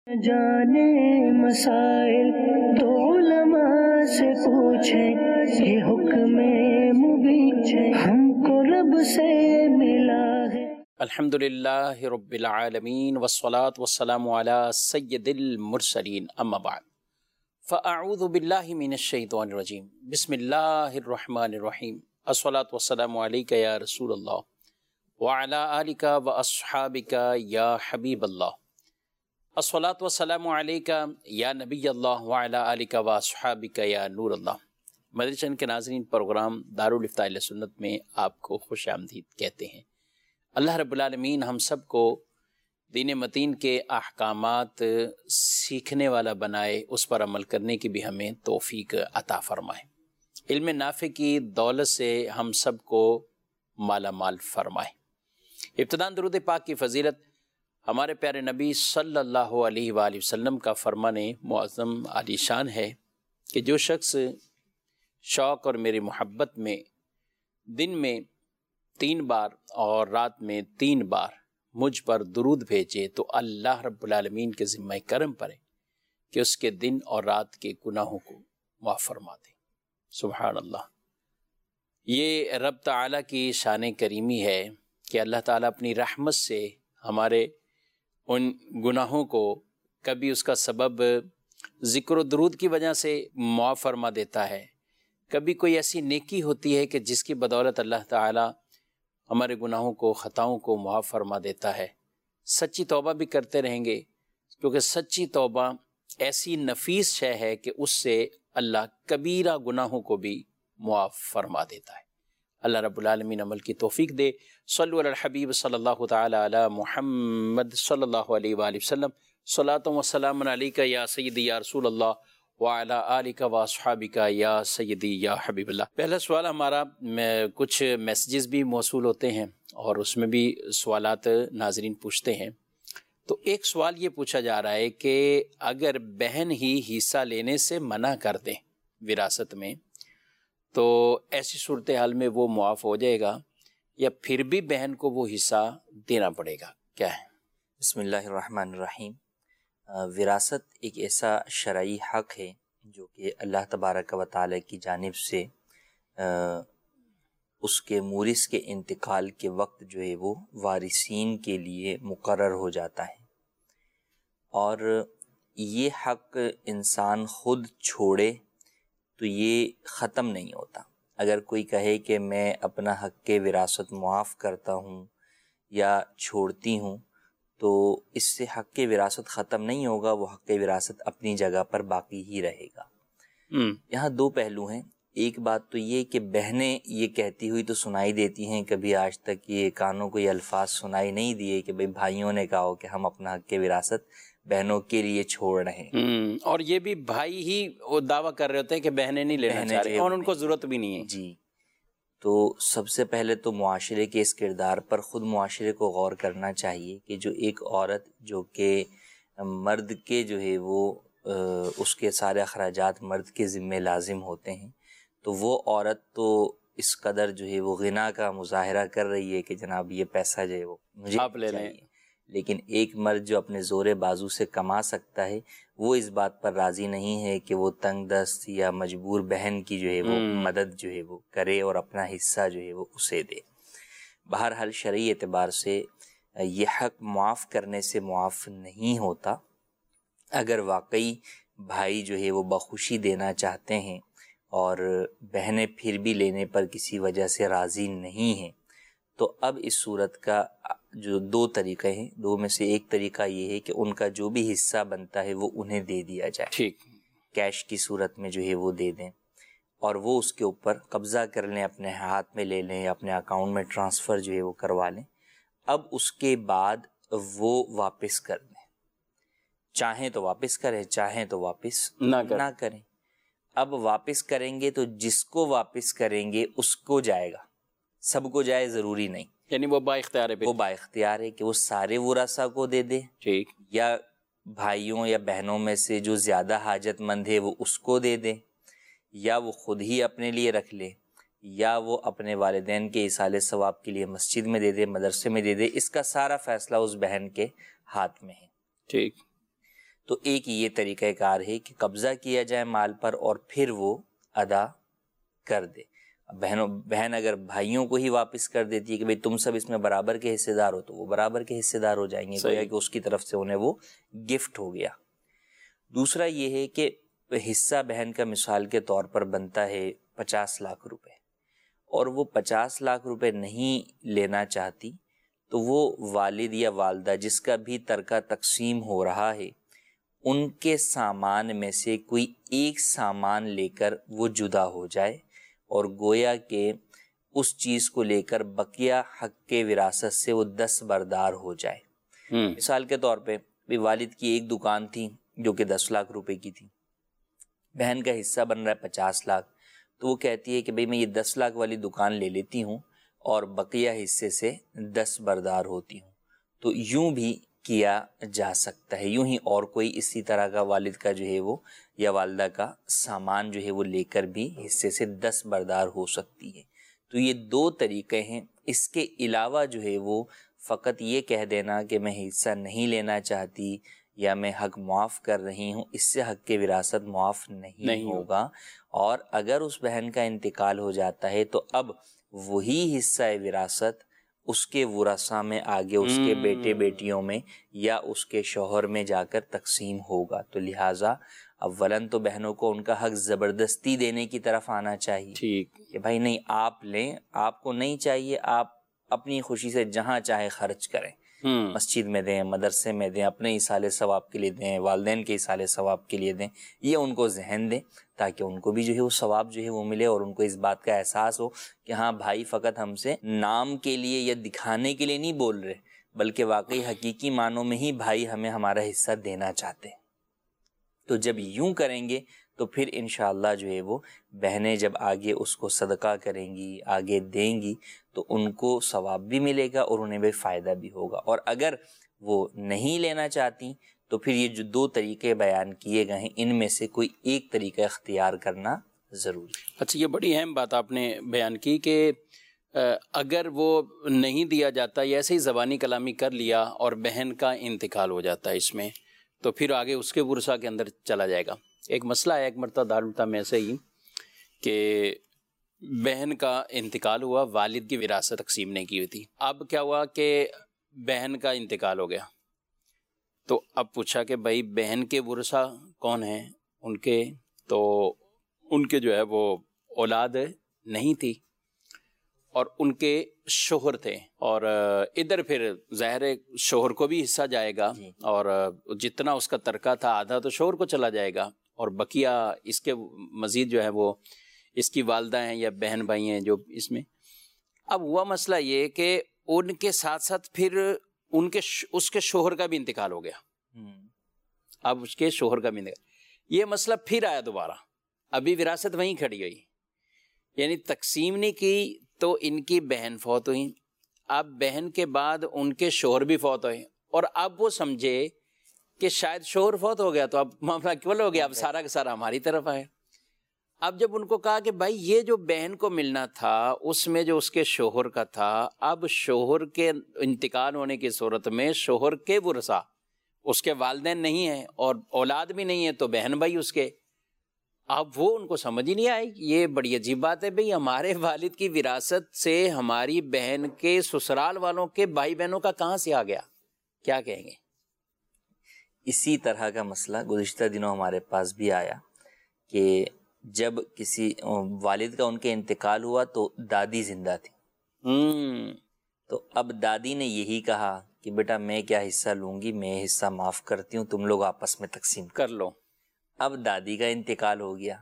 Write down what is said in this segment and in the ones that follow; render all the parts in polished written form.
جانے مسائل تو علماء سے پوچھیں، یہ حکم مبین ہم کو رب سے ملا ہے۔ الحمدللہ رب العالمین والصلاة والسلام علی سید المرسلین، اما بعد فاعوذ باللہ من الشیطان الرجیم، بسم اللہ الرحمن الرحیم، الصلاة والسلام علیکہ یا رسول اللہ وعلی آلک واصحابک یا حبیب اللہ، الصلاة والسلام علیکہ یا نبی اللہ وعلی آلک واصحابک یا نور اللہ۔ مدنی چینل کے ناظرین، پروگرام دارالافتاء اہل سنت میں آپ کو خوش آمدید کہتے ہیں۔ اللہ رب العالمین ہم سب کو دین متین کے احکامات سیکھنے والا بنائے، اس پر عمل کرنے کی بھی ہمیں توفیق عطا فرمائے، علم نافع کی دولت سے ہم سب کو مالا مال فرمائے۔ ابتداً درود پاک کی فضیلت ہمارے پیارے نبی صلی اللہ علیہ وآلہ وسلم کا فرمان معظم عالی شان ہے کہ جو شخص شوق اور میری محبت میں دن میں 3 بار اور رات میں 3 بار مجھ پر درود بھیجے تو اللہ رب العالمین کے ذمہ کرم پر ہے کہ اس کے دن اور رات کے گناہوں کو معاف فرما دے۔ سبحان اللہ، یہ رب تعالیٰ کی شان کریمی ہے کہ اللہ تعالیٰ اپنی رحمت سے ہمارے ان گناہوں کو کبھی اس کا سبب ذکر و درود کی وجہ سے معاف فرما دیتا ہے، کبھی کوئی ایسی نیکی ہوتی ہے کہ جس کی بدولت اللہ تعالیٰ ہمارے گناہوں کو، خطاؤں کو معاف فرما دیتا ہے۔ سچی توبہ بھی کرتے رہیں گے، کیونکہ سچی توبہ ایسی نفیس شے ہے کہ اس سے اللہ کبیرہ گناہوں کو بھی معاف فرما دیتا ہے۔ اللہ رب العالمین عمل کی توفیق دے۔ صلو علی الحبیب صلی اللہ تعالی علی محمد صلی اللہ علیہ وآلہ وسلم، صلاۃ و سلام علیکہ یا سیدی یا رسول اللہ وعلی آلک واصحابک یا سیدی یا حبیب اللہ۔ پہلا سوال ہمارا، کچھ میسیجز بھی موصول ہوتے ہیں اور اس میں بھی سوالات ناظرین پوچھتے ہیں۔ تو ایک سوال یہ پوچھا جا رہا ہے کہ اگر بہن ہی حصہ لینے سے منع کر دیں وراثت میں تو ایسی صورتحال میں وہ معاف ہو جائے گا یا پھر بھی بہن کو وہ حصہ دینا پڑے گا، کیا ہے؟ بسم اللہ الرحمن الرحیم۔ وراثت ایک ایسا شرعی حق ہے جو کہ اللہ تبارک و تعالی کی جانب سے اس کے مورث کے انتقال کے وقت جو ہے وہ وارثین کے لیے مقرر ہو جاتا ہے، اور یہ حق انسان خود چھوڑے تو یہ ختم نہیں ہوتا۔ اگر کوئی کہے کہ میں اپنا حق وراثت معاف کرتا ہوں یا چھوڑتی ہوں تو اس سے حق وراثت ختم نہیں ہوگا، وہ حق وراثت اپنی جگہ پر باقی ہی رہے گا۔ یہاں 2 پہلو ہیں۔ ایک بات تو یہ کہ بہنیں یہ کہتی ہوئی تو سنائی دیتی ہیں، کبھی آج تک یہ کانوں کو یہ الفاظ سنائی نہیں دیے کہ بھئی بھائیوں نے کہا ہو کہ ہم اپنا حق وراثت بہنوں کے لیے چھوڑ رہے ہیں، اور یہ بھی بھائی ہی دعویٰ کر رہے ہوتے ہیں کہ بہنیں نہیں لینا چاہ رہے اور ان کو ضرورت بھی نہیں ہے۔ جی، تو سب سے پہلے تو معاشرے کے اس کردار پر خود معاشرے کو غور کرنا چاہیے کہ جو ایک عورت جو کہ مرد کے جو ہے وہ اس کے سارے اخراجات مرد کے ذمہ لازم ہوتے ہیں، تو وہ عورت تو اس قدر جو ہے وہ غنا کا مظاہرہ کر رہی ہے کہ جناب یہ پیسہ جو ہے وہ مجھے آپ لے لیں، لیکن ایک مرد جو اپنے زور بازو سے کما سکتا ہے وہ اس بات پر راضی نہیں ہے کہ وہ تنگ دست یا مجبور بہن کی جو ہے وہ مدد جو ہے وہ کرے اور اپنا حصہ جو ہے وہ اسے دے۔ بہرحال شرعی اعتبار سے یہ حق معاف کرنے سے معاف نہیں ہوتا۔ اگر واقعی بھائی جو ہے وہ بخوشی دینا چاہتے ہیں اور بہنیں پھر بھی لینے پر کسی وجہ سے راضی نہیں ہیں تو اب اس صورت کا جو 2 طریقے ہیں، 2 میں سے ایک طریقہ یہ ہے کہ ان کا جو بھی حصہ بنتا ہے وہ انہیں دے دیا جائے، ٹھیک، کیش کی صورت میں جو ہے وہ دے دیں اور وہ اس کے اوپر قبضہ کر لیں، اپنے ہاتھ میں لے لیں، اپنے اکاؤنٹ میں ٹرانسفر جو ہے وہ کروا لیں۔ اب اس کے بعد وہ واپس کر دیں، چاہیں تو واپس کریں، چاہیں تو واپس نہ کریں۔ اب واپس کریں گے تو جس کو واپس کریں گے اس کو جائے گا، سب کو جائے ضروری نہیں، یعنی وہ با اختیار ہے، وہ با اختیار ہے کہ وہ سارے ورثاء کو دے دے، ٹھیک، یا بھائیوں یا بہنوں میں سے جو زیادہ حاجت مند ہے وہ اس کو دے دے، یا وہ خود ہی اپنے لیے رکھ لے، یا وہ اپنے والدین کے ایصال ثواب کے لیے مسجد میں دے دے، مدرسے میں دے دے۔ اس کا سارا فیصلہ اس بہن کے ہاتھ میں ہے۔ ٹھیک، تو ایک یہ طریقہ کار ہے کہ قبضہ کیا جائے مال پر اور پھر وہ ادا کر دے. بہن اگر بھائیوں کو ہی واپس کر دیتی ہے کہ بھئی تم سب اس میں برابر کے حصے دار ہو، تو وہ برابر کے حصے دار ہو جائیں گے، گویا کہ اس کی طرف سے انہیں وہ گفٹ ہو گیا. دوسرا یہ ہے کہ حصہ بہن کا مثال کے طور پر بنتا ہے 50 لاکھ روپے، اور وہ 50 لاکھ روپے نہیں لینا چاہتی، تو وہ والد یا والدہ جس کا بھی ترکہ تقسیم ہو رہا ہے ان کے سامان میں سے کوئی ایک سامان لے کر وہ جدا ہو جائے، اور گویا کہ اس چیز کو لے کر بقیہ حق کے وراثت سے وہ دستبردار ہو جائے. مثال کے طور پہ بھی والد کی ایک دکان تھی جو کہ 10 لاکھ روپے کی تھی، بہن کا حصہ بن رہا ہے 50 لاکھ، تو وہ کہتی ہے کہ بھئی میں یہ 10 لاکھ والی دکان لے لیتی ہوں اور بقیہ حصے سے دستبردار ہوتی ہوں. تو یوں بھی کیا جا سکتا ہے، یوں ہی اور کوئی اسی طرح کا والد کا جو ہے وہ یا والدہ کا سامان جو ہے وہ لے کر بھی حصے سے دستبردار ہو سکتی ہے. تو یہ 2 طریقے ہیں. اس کے علاوہ جو ہے وہ فقط یہ کہہ دینا کہ میں حصہ نہیں لینا چاہتی یا میں حق معاف کر رہی ہوں، اس سے حق کے وراثت معاف نہیں ہوگا. اور اگر اس بہن کا انتقال ہو جاتا ہے تو اب وہی حصہ وراثت اس کے ورثاء میں آگے اس کے بیٹے بیٹیوں میں یا اس کے شوہر میں جا کر تقسیم ہوگا. تو لہٰذا اولاً تو بہنوں کو ان کا حق زبردستی دینے کی طرف آنا چاہیے، ٹھیک کہ بھائی نہیں آپ لیں، آپ کو نہیں چاہیے، آپ اپنی خوشی سے جہاں چاہے خرچ کریں، مسجد میں دیں، مدرسے میں دیں، اپنے ایصال ثواب کے لیے دیں، والدین کے ایصال ثواب کے لیے دیں. یہ ان کو ذہن دیں تاکہ ان کو بھی جو ہے وہ ثواب جو ہے وہ ملے، اور ان کو اس بات کا احساس ہو کہ ہاں بھائی فقط ہم سے نام کے لیے یا دکھانے کے لیے نہیں بول رہے، بلکہ واقعی حقیقی معنوں میں ہی بھائی ہمیں ہمارا حصہ دینا چاہتے ہیں. تو جب یوں کریں گے تو پھر انشاءاللہ جو ہے وہ بہنیں جب آگے اس کو صدقہ کریں گی، آگے دیں گی، تو ان کو ثواب بھی ملے گا اور انہیں بھی فائدہ بھی ہوگا. اور اگر وہ نہیں لینا چاہتی تو پھر یہ جو 2 طریقے بیان کیے گئے ہیں ان میں سے کوئی ایک طریقہ اختیار کرنا ضروری. اچھا، یہ بڑی اہم بات آپ نے بیان کی کہ اگر وہ نہیں دیا جاتا یا ایسے ہی زبانی کلامی کر لیا اور بہن کا انتقال ہو جاتا ہے اس میں، تو پھر آگے اس کے ورثاء کے اندر چلا جائے گا. ایک مسئلہ ہے، ایک مرتبہ دارالفتہ میں ایسے ہی کہ بہن کا انتقال ہوا، والد کی وراثت تقسیم نہیں کی ہوئی تھی. اب کیا ہوا کہ بہن کا انتقال ہو گیا، تو اب پوچھا کہ بھائی بہن کے ورثاء کون ہیں ان کے، تو ان کے جو ہے وہ اولاد نہیں تھی اور ان کے شوہر تھے، اور ادھر پھر ظاہر شوہر کو بھی حصہ جائے گا، اور جتنا اس کا ترکہ تھا آدھا تو شوہر کو چلا جائے گا، اور بقیہ اس کے مزید جو ہے وہ اس کی والدہ ہیں یا بہن بھائی ہیں جو اس میں. اب ہوا مسئلہ یہ کہ ان کے ساتھ ساتھ پھر ان کے اس کے شوہر کا بھی انتقال ہو گیا. اب اس کے شوہر کا بھی انتقال، یہ مسئلہ پھر آیا دوبارہ. ابھی وراثت وہیں کھڑی ہوئی، یعنی تقسیم نہیں کی تو ان کی بہن فوت ہوئی، اب بہن کے بعد ان کے شوہر بھی فوت ہوئے، اور اب وہ سمجھے کہ شاید شوہر فوت ہو گیا تو اب معاملہ کیول ہو گیا، اب سارا کا سارا ہماری طرف آئے. اب جب ان کو کہا کہ بھائی یہ جو بہن کو ملنا تھا اس میں جو اس کے شوہر کا تھا، اب شوہر کے انتقال ہونے کی صورت میں شوہر کے ورثاء اس کے والدین نہیں ہیں اور اولاد بھی نہیں ہے، تو بہن بھائی اس کے. اب وہ ان کو سمجھ ہی نہیں آئی. یہ بڑی عجیب بات ہے بھئی، ہمارے والد کی وراثت سے ہماری بہن کے سسرال والوں کے بھائی بہنوں کا کہاں سے آ گیا؟ کیا کہیں گے؟ اسی طرح کا مسئلہ گزشتہ دنوں ہمارے پاس بھی آیا کہ جب کسی والد کا ان کے انتقال ہوا تو دادی زندہ تھی. تو اب دادی نے یہی کہا کہ بیٹا میں کیا حصہ لوں گی، میں حصہ معاف کرتی ہوں، تم لوگ آپس میں تقسیم کر لو. اب دادی کا انتقال ہو گیا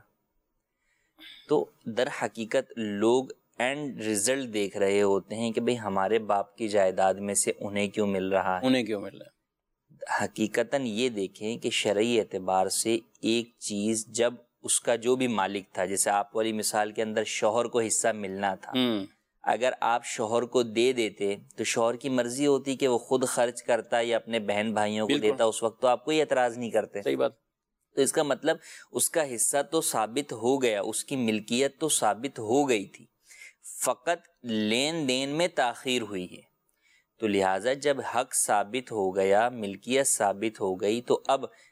تو در حقیقت لوگ اینڈ رزلٹ دیکھ رہے ہوتے ہیں کہ بھئی ہمارے باپ کی جائیداد میں سے انہیں کیوں مل رہا ہے. انہیں کیوں مل رہا ہے؟ حقیقتاً یہ دیکھیں کہ شرعی اعتبار سے ایک چیز جب اس کا جو بھی مالک تھا، جیسے آپ والی مثال کے اندر شوہر کو حصہ ملنا تھا، اگر آپ شوہر کو دے دیتے تو شوہر کی مرضی ہوتی کہ وہ خود خرچ کرتا یا اپنے بہن بھائیوں کو دیتا، اس وقت تو آپ کوئی اعتراض نہیں کرتے. صحیح بات. تو اس کا مطلب اس کا حصہ تو ثابت ہو گیا، اس کی ملکیت تو ثابت ہو گئی تھی، فقط لین دین میں تاخیر ہوئی ہے. تو لہٰذا جب حق ثابت ہو گیا، ملکیت ثابت ہو گئی، تو اب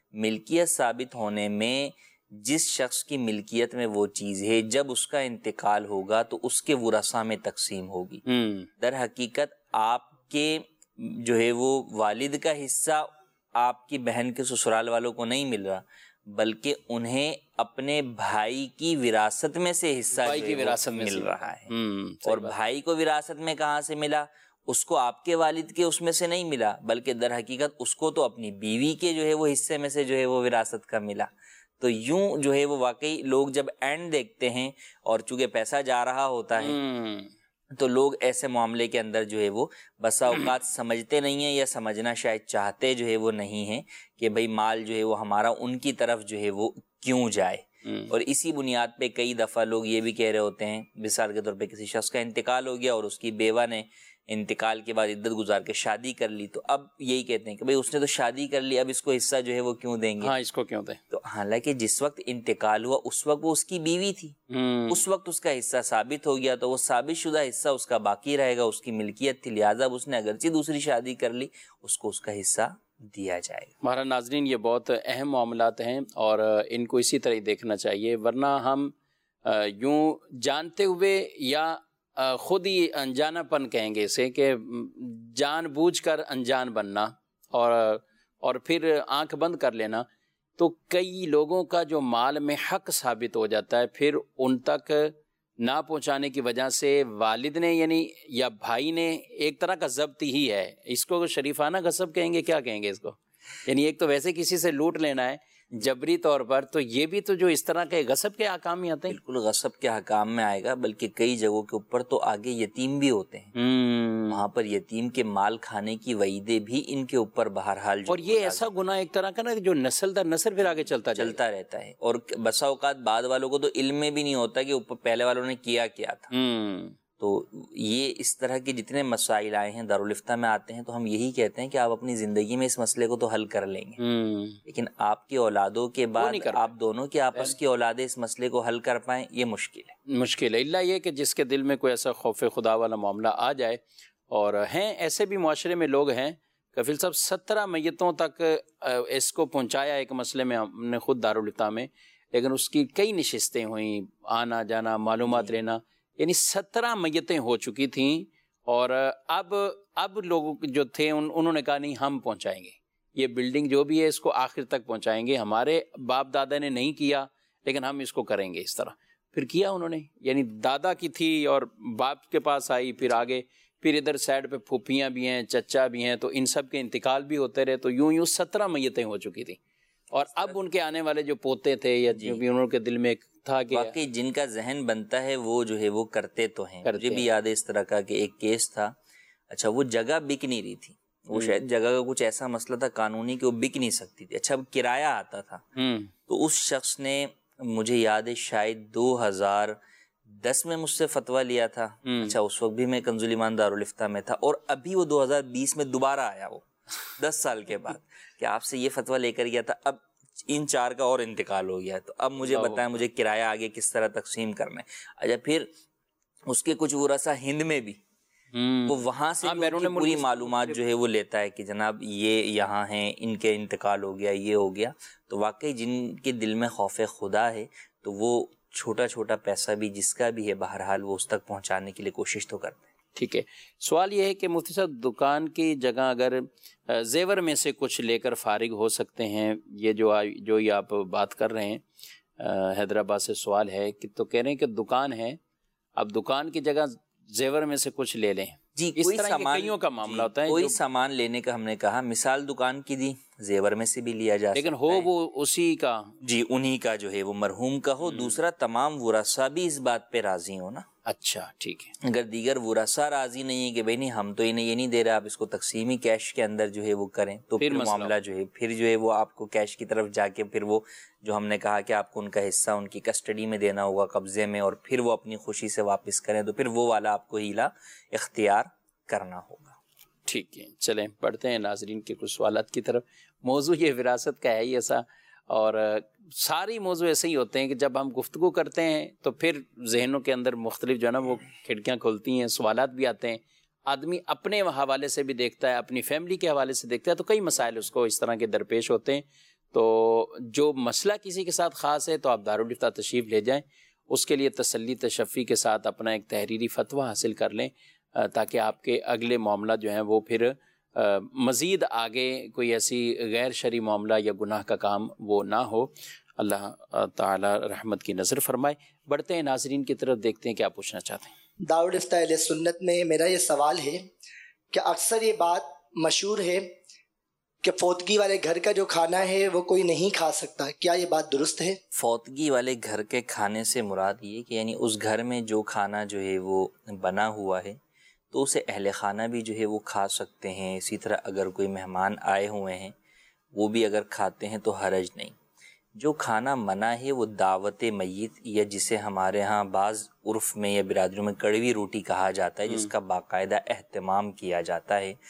ملکیت ثابت ہونے میں جس شخص کی ملکیت میں وہ چیز ہے جب اس کا انتقال ہوگا تو اس کے ورثاء میں تقسیم ہوگی۔ در حقیقت آپ کے جو ہے وہ والد کا حصہ آپ کی بہن کے سسرال والوں کو نہیں مل رہا، بلکہ انہیں اپنے بھائی کی وراثت میں سے حصہ مل رہا ہے۔ اور بھائی کو وراثت میں کہاں سے ملا؟ اس کو آپ کے والد کے اس میں سے نہیں ملا، بلکہ در حقیقت اس کو تو اپنی بیوی کے جو ہے وہ حصے میں سے جو ہے وہ وراثت کا ملا۔ تو یوں جو ہے وہ واقعی لوگ جب اینڈ دیکھتے ہیں اور چونکہ پیسہ جا رہا ہوتا ہے تو لوگ ایسے معاملے کے اندر جو ہے وہ بسا اوقات سمجھتے نہیں ہیں، یا سمجھنا شاید چاہتے جو ہے وہ نہیں ہیں کہ بھئی مال جو ہے وہ ہمارا ان کی طرف جو ہے وہ کیوں جائے۔ اور اسی بنیاد پہ کئی دفعہ لوگ یہ بھی کہہ رہے ہوتے ہیں، مثال کے طور پہ کسی شخص کا انتقال ہو گیا اور اس کی بیوہ نے انتقال کے بعد عدت گزار کے شادی کر لی، تو اب یہی کہتے ہیں کہ بھئی اس نے تو شادی کر لی، اب اس کو حصہ جو ہے وہ کیوں دیں گے؟ ہاں، اس کو کیوں دیں؟ تو حالانکہ جس وقت انتقال ہوا اس وقت وہ اس کی بیوی تھی، اس وقت اس کا حصہ ثابت ہو گیا تو وہ ثابت شدہ حصہ اس کا باقی رہے گا، اس کی ملکیت تھی، لہٰذا اس نے اگرچہ دوسری شادی کر لی اس کو اس کا حصہ دیا جائے گا۔ ہمارا ناظرین یہ بہت اہم معاملات ہیں اور ان کو اسی طرح ہی دیکھنا چاہیے، ورنہ ہم یوں جانتے ہوئے یا خود ہی انجانا پن کہیں گے اسے، کہ جان بوجھ کر انجان بننا اور پھر آنکھ بند کر لینا، تو کئی لوگوں کا جو مال میں حق ثابت ہو جاتا ہے پھر ان تک نہ پہنچانے کی وجہ سے والد نے یعنی یا بھائی نے ایک طرح کا ضبط ہی ہے، اس کو شریفانہ غصب کہیں گے، کیا کہیں گے اس کو؟ یعنی ایک تو ویسے کسی سے لوٹ لینا ہے جبری طور پر، تو یہ بھی تو جو اس طرح کے غصب کے احکام میں آتے ہیں۔ بالکل غصب کے احکام میں آئے گا، بلکہ کئی جگہوں کے اوپر تو آگے یتیم بھی ہوتے ہیں، وہاں پر یتیم کے مال کھانے کی وعیدیں بھی ان کے اوپر بہرحال، اور یہ ایسا گناہ ایک طرح کا نا جو نسل در نسل پھر آگے چلتا رہتا ہے، اور بسا اوقات بعد والوں کو تو علم میں بھی نہیں ہوتا کہ پہلے والوں نے کیا تھا۔ تو یہ اس طرح کے جتنے مسائل آئے ہیں دارالفتہ میں آتے ہیں تو ہم یہی کہتے ہیں کہ آپ اپنی زندگی میں اس مسئلے کو تو حل کر لیں گے، لیکن آپ کی اولادوں کے بعد آپ دونوں کے آپس کی اولادیں اس مسئلے کو حل کر پائیں، یہ مشکل ہے۔ اللہ یہ کہ جس کے دل میں کوئی ایسا خوف خدا والا معاملہ آ جائے، اور ہیں ایسے بھی معاشرے میں لوگ ہیں، کفیل صاحب 17 میتوں تک اس کو پہنچایا ایک مسئلے میں، ہم نے خود دارالفتہ میں، لیکن اس کی کئی نشستیں ہوئیں، آنا جانا، معلومات لینا، یعنی 17 میتیں ہو چکی تھیں، اور اب لوگ جو تھے انہوں نے کہا نہیں ہم پہنچائیں گے، یہ بلڈنگ جو بھی ہے اس کو آخر تک پہنچائیں گے، ہمارے باپ دادا نے نہیں کیا لیکن ہم اس کو کریں گے اس طرح۔ پھر کیا انہوں نے، یعنی دادا کی تھی اور باپ کے پاس آئی، پھر آگے، پھر ادھر سائڈ پہ پھوپھیاں بھی ہیں، چچا بھی ہیں، تو ان سب کے انتقال بھی ہوتے رہے، تو یوں 17 میتیں ہو چکی تھیں، اور اب ان کے آنے والے جو پوتے تھے یا جو بھی انہوں کے دل میں تھا کہ واقعی جن کا ذہن بنتا ہے وہ جو ہے وہ کرتے تو ہیں۔ مجھے بھی یاد ہے اس طرح کا کہ ایک کیس تھا، اچھا وہ جگہ بک نہیں رہی تھی، وہ شاید جگہ کا کچھ ایسا مسئلہ تھا قانونی کہ وہ بک نہیں سکتی تھی، اچھا کرایہ آتا تھا، تو اس شخص نے مجھے یاد ہے شاید 2010 میں مجھ سے فتویٰ لیا تھا، اچھا اس وقت بھی میں کنز الایمان دارالفتہ میں تھا، اور ابھی وہ 2020 میں دوبارہ آیا، وہ 10 سال کے بعد کہ آپ سے یہ فتویٰ لے کر گیا تھا، اب ان 4 کا اور انتقال ہو گیا، تو اب مجھے بتائیں مجھے کرایہ آگے کس طرح تقسیم کرنا ہے۔ اچھا پھر اس کے کچھ ورثہ ہند میں بھی، وہ وہاں سے پوری معلومات جو ہے وہ لیتا ہے کہ جناب یہ یہاں ہیں، ان کے انتقال ہو گیا، یہ ہو گیا، تو واقعی جن کے دل میں خوف خدا ہے تو وہ چھوٹا چھوٹا پیسہ بھی جس کا بھی ہے بہرحال وہ اس تک پہنچانے کے لیے کوشش تو کرتے ہیں۔ ٹھیک ہے، سوال یہ ہے کہ مفتی صاحب دکان کی جگہ اگر زیور میں سے کچھ لے کر فارغ ہو سکتے ہیں، یہ جو یہ آپ بات کر رہے ہیں، حیدرآباد سے سوال ہے کہ تو کہہ رہے ہیں کہ دکان ہے، اب دکان کی جگہ زیور میں سے کچھ لے لیں، جی اس طرح کے کئیوں کا معاملہ ہوتا ہے، کوئی سامان لینے کا ہم نے کہا، مثال دکان کی دی، زیور میں سے بھی لیا جا سکتا ہے، لیکن ہو وہ اسی کا، جی انہی کا جو ہے وہ مرحوم کا ہو، دوسرا تمام ورثہ بھی اس بات پہ راضی ہو نا۔ اچھا ٹھیک ہے، اگر دیگر ورثہ راضی نہیں ہے کہ بھئی نہیں ہم تو انہیں یہ نہیں دے رہے، آپ اس کو تقسیمی کیش کے اندر جو ہے وہ کریں، تو پھر معاملہ جو ہے وہ آپ کو کیش کی طرف جا کے پھر وہ جو ہم نے کہا کہ آپ کو ان کا حصہ ان کی کسٹڈی میں دینا ہوگا، قبضے میں، اور پھر وہ اپنی خوشی سے واپس کریں، تو پھر وہ والا آپ کو ہیلا اختیار کرنا ہوگا۔ ٹھیک ہے، چلیں پڑھتے ہیں ناظرین کے کچھ سوالات کی طرف۔ موضوع یہ وراثت کا ہے ہی ایسا، اور ساری موضوع ایسے ہی ہوتے ہیں کہ جب ہم گفتگو کرتے ہیں تو پھر ذہنوں کے اندر مختلف جو ہے نا وہ کھڑکیاں کھلتی ہیں، سوالات بھی آتے ہیں، آدمی اپنے حوالے سے بھی دیکھتا ہے، اپنی فیملی کے حوالے سے دیکھتا ہے، تو کئی مسائل اس کو اس طرح کے درپیش ہوتے ہیں، تو جو مسئلہ کسی کے ساتھ خاص ہے تو آپ دارالفتہ تشریف لے جائیں، اس کے لیے تسلی تشفی کے ساتھ اپنا ایک تحریری فتویٰ حاصل کر لیں تاکہ آپ کے اگلے معاملہ جو ہیں وہ پھر مزید آگے کوئی ایسی غیر شرعی معاملہ یا گناہ کا کام وہ نہ ہو۔ اللہ تعالی رحمت کی نظر فرمائے۔ بڑھتے ہیں ناظرین کی طرف، دیکھتے ہیں کیا پوچھنا چاہتے ہیں۔ دارالفتہ اہل سنت میں میرا یہ سوال ہے کہ اکثر یہ بات مشہور ہے کہ فوتگی والے گھر کا جو کھانا ہے وہ کوئی نہیں کھا سکتا، کیا یہ بات درست ہے؟ فوتگی والے گھر کے کھانے سے مراد یہ کہ یعنی اس گھر میں جو کھانا جو ہے وہ بنا ہوا ہے تو اسے اہل خانہ بھی جو ہے وہ کھا سکتے ہیں، اسی طرح اگر کوئی مہمان آئے ہوئے ہیں وہ بھی اگر کھاتے ہیں تو حرج نہیں۔ جو کھانا منع ہے وہ دعوت میت، یا جسے ہمارے ہاں بعض عرف میں یا برادریوں میں کڑوی روٹی کہا جاتا ہے، جس کا باقاعدہ اہتمام کیا جاتا ہے۔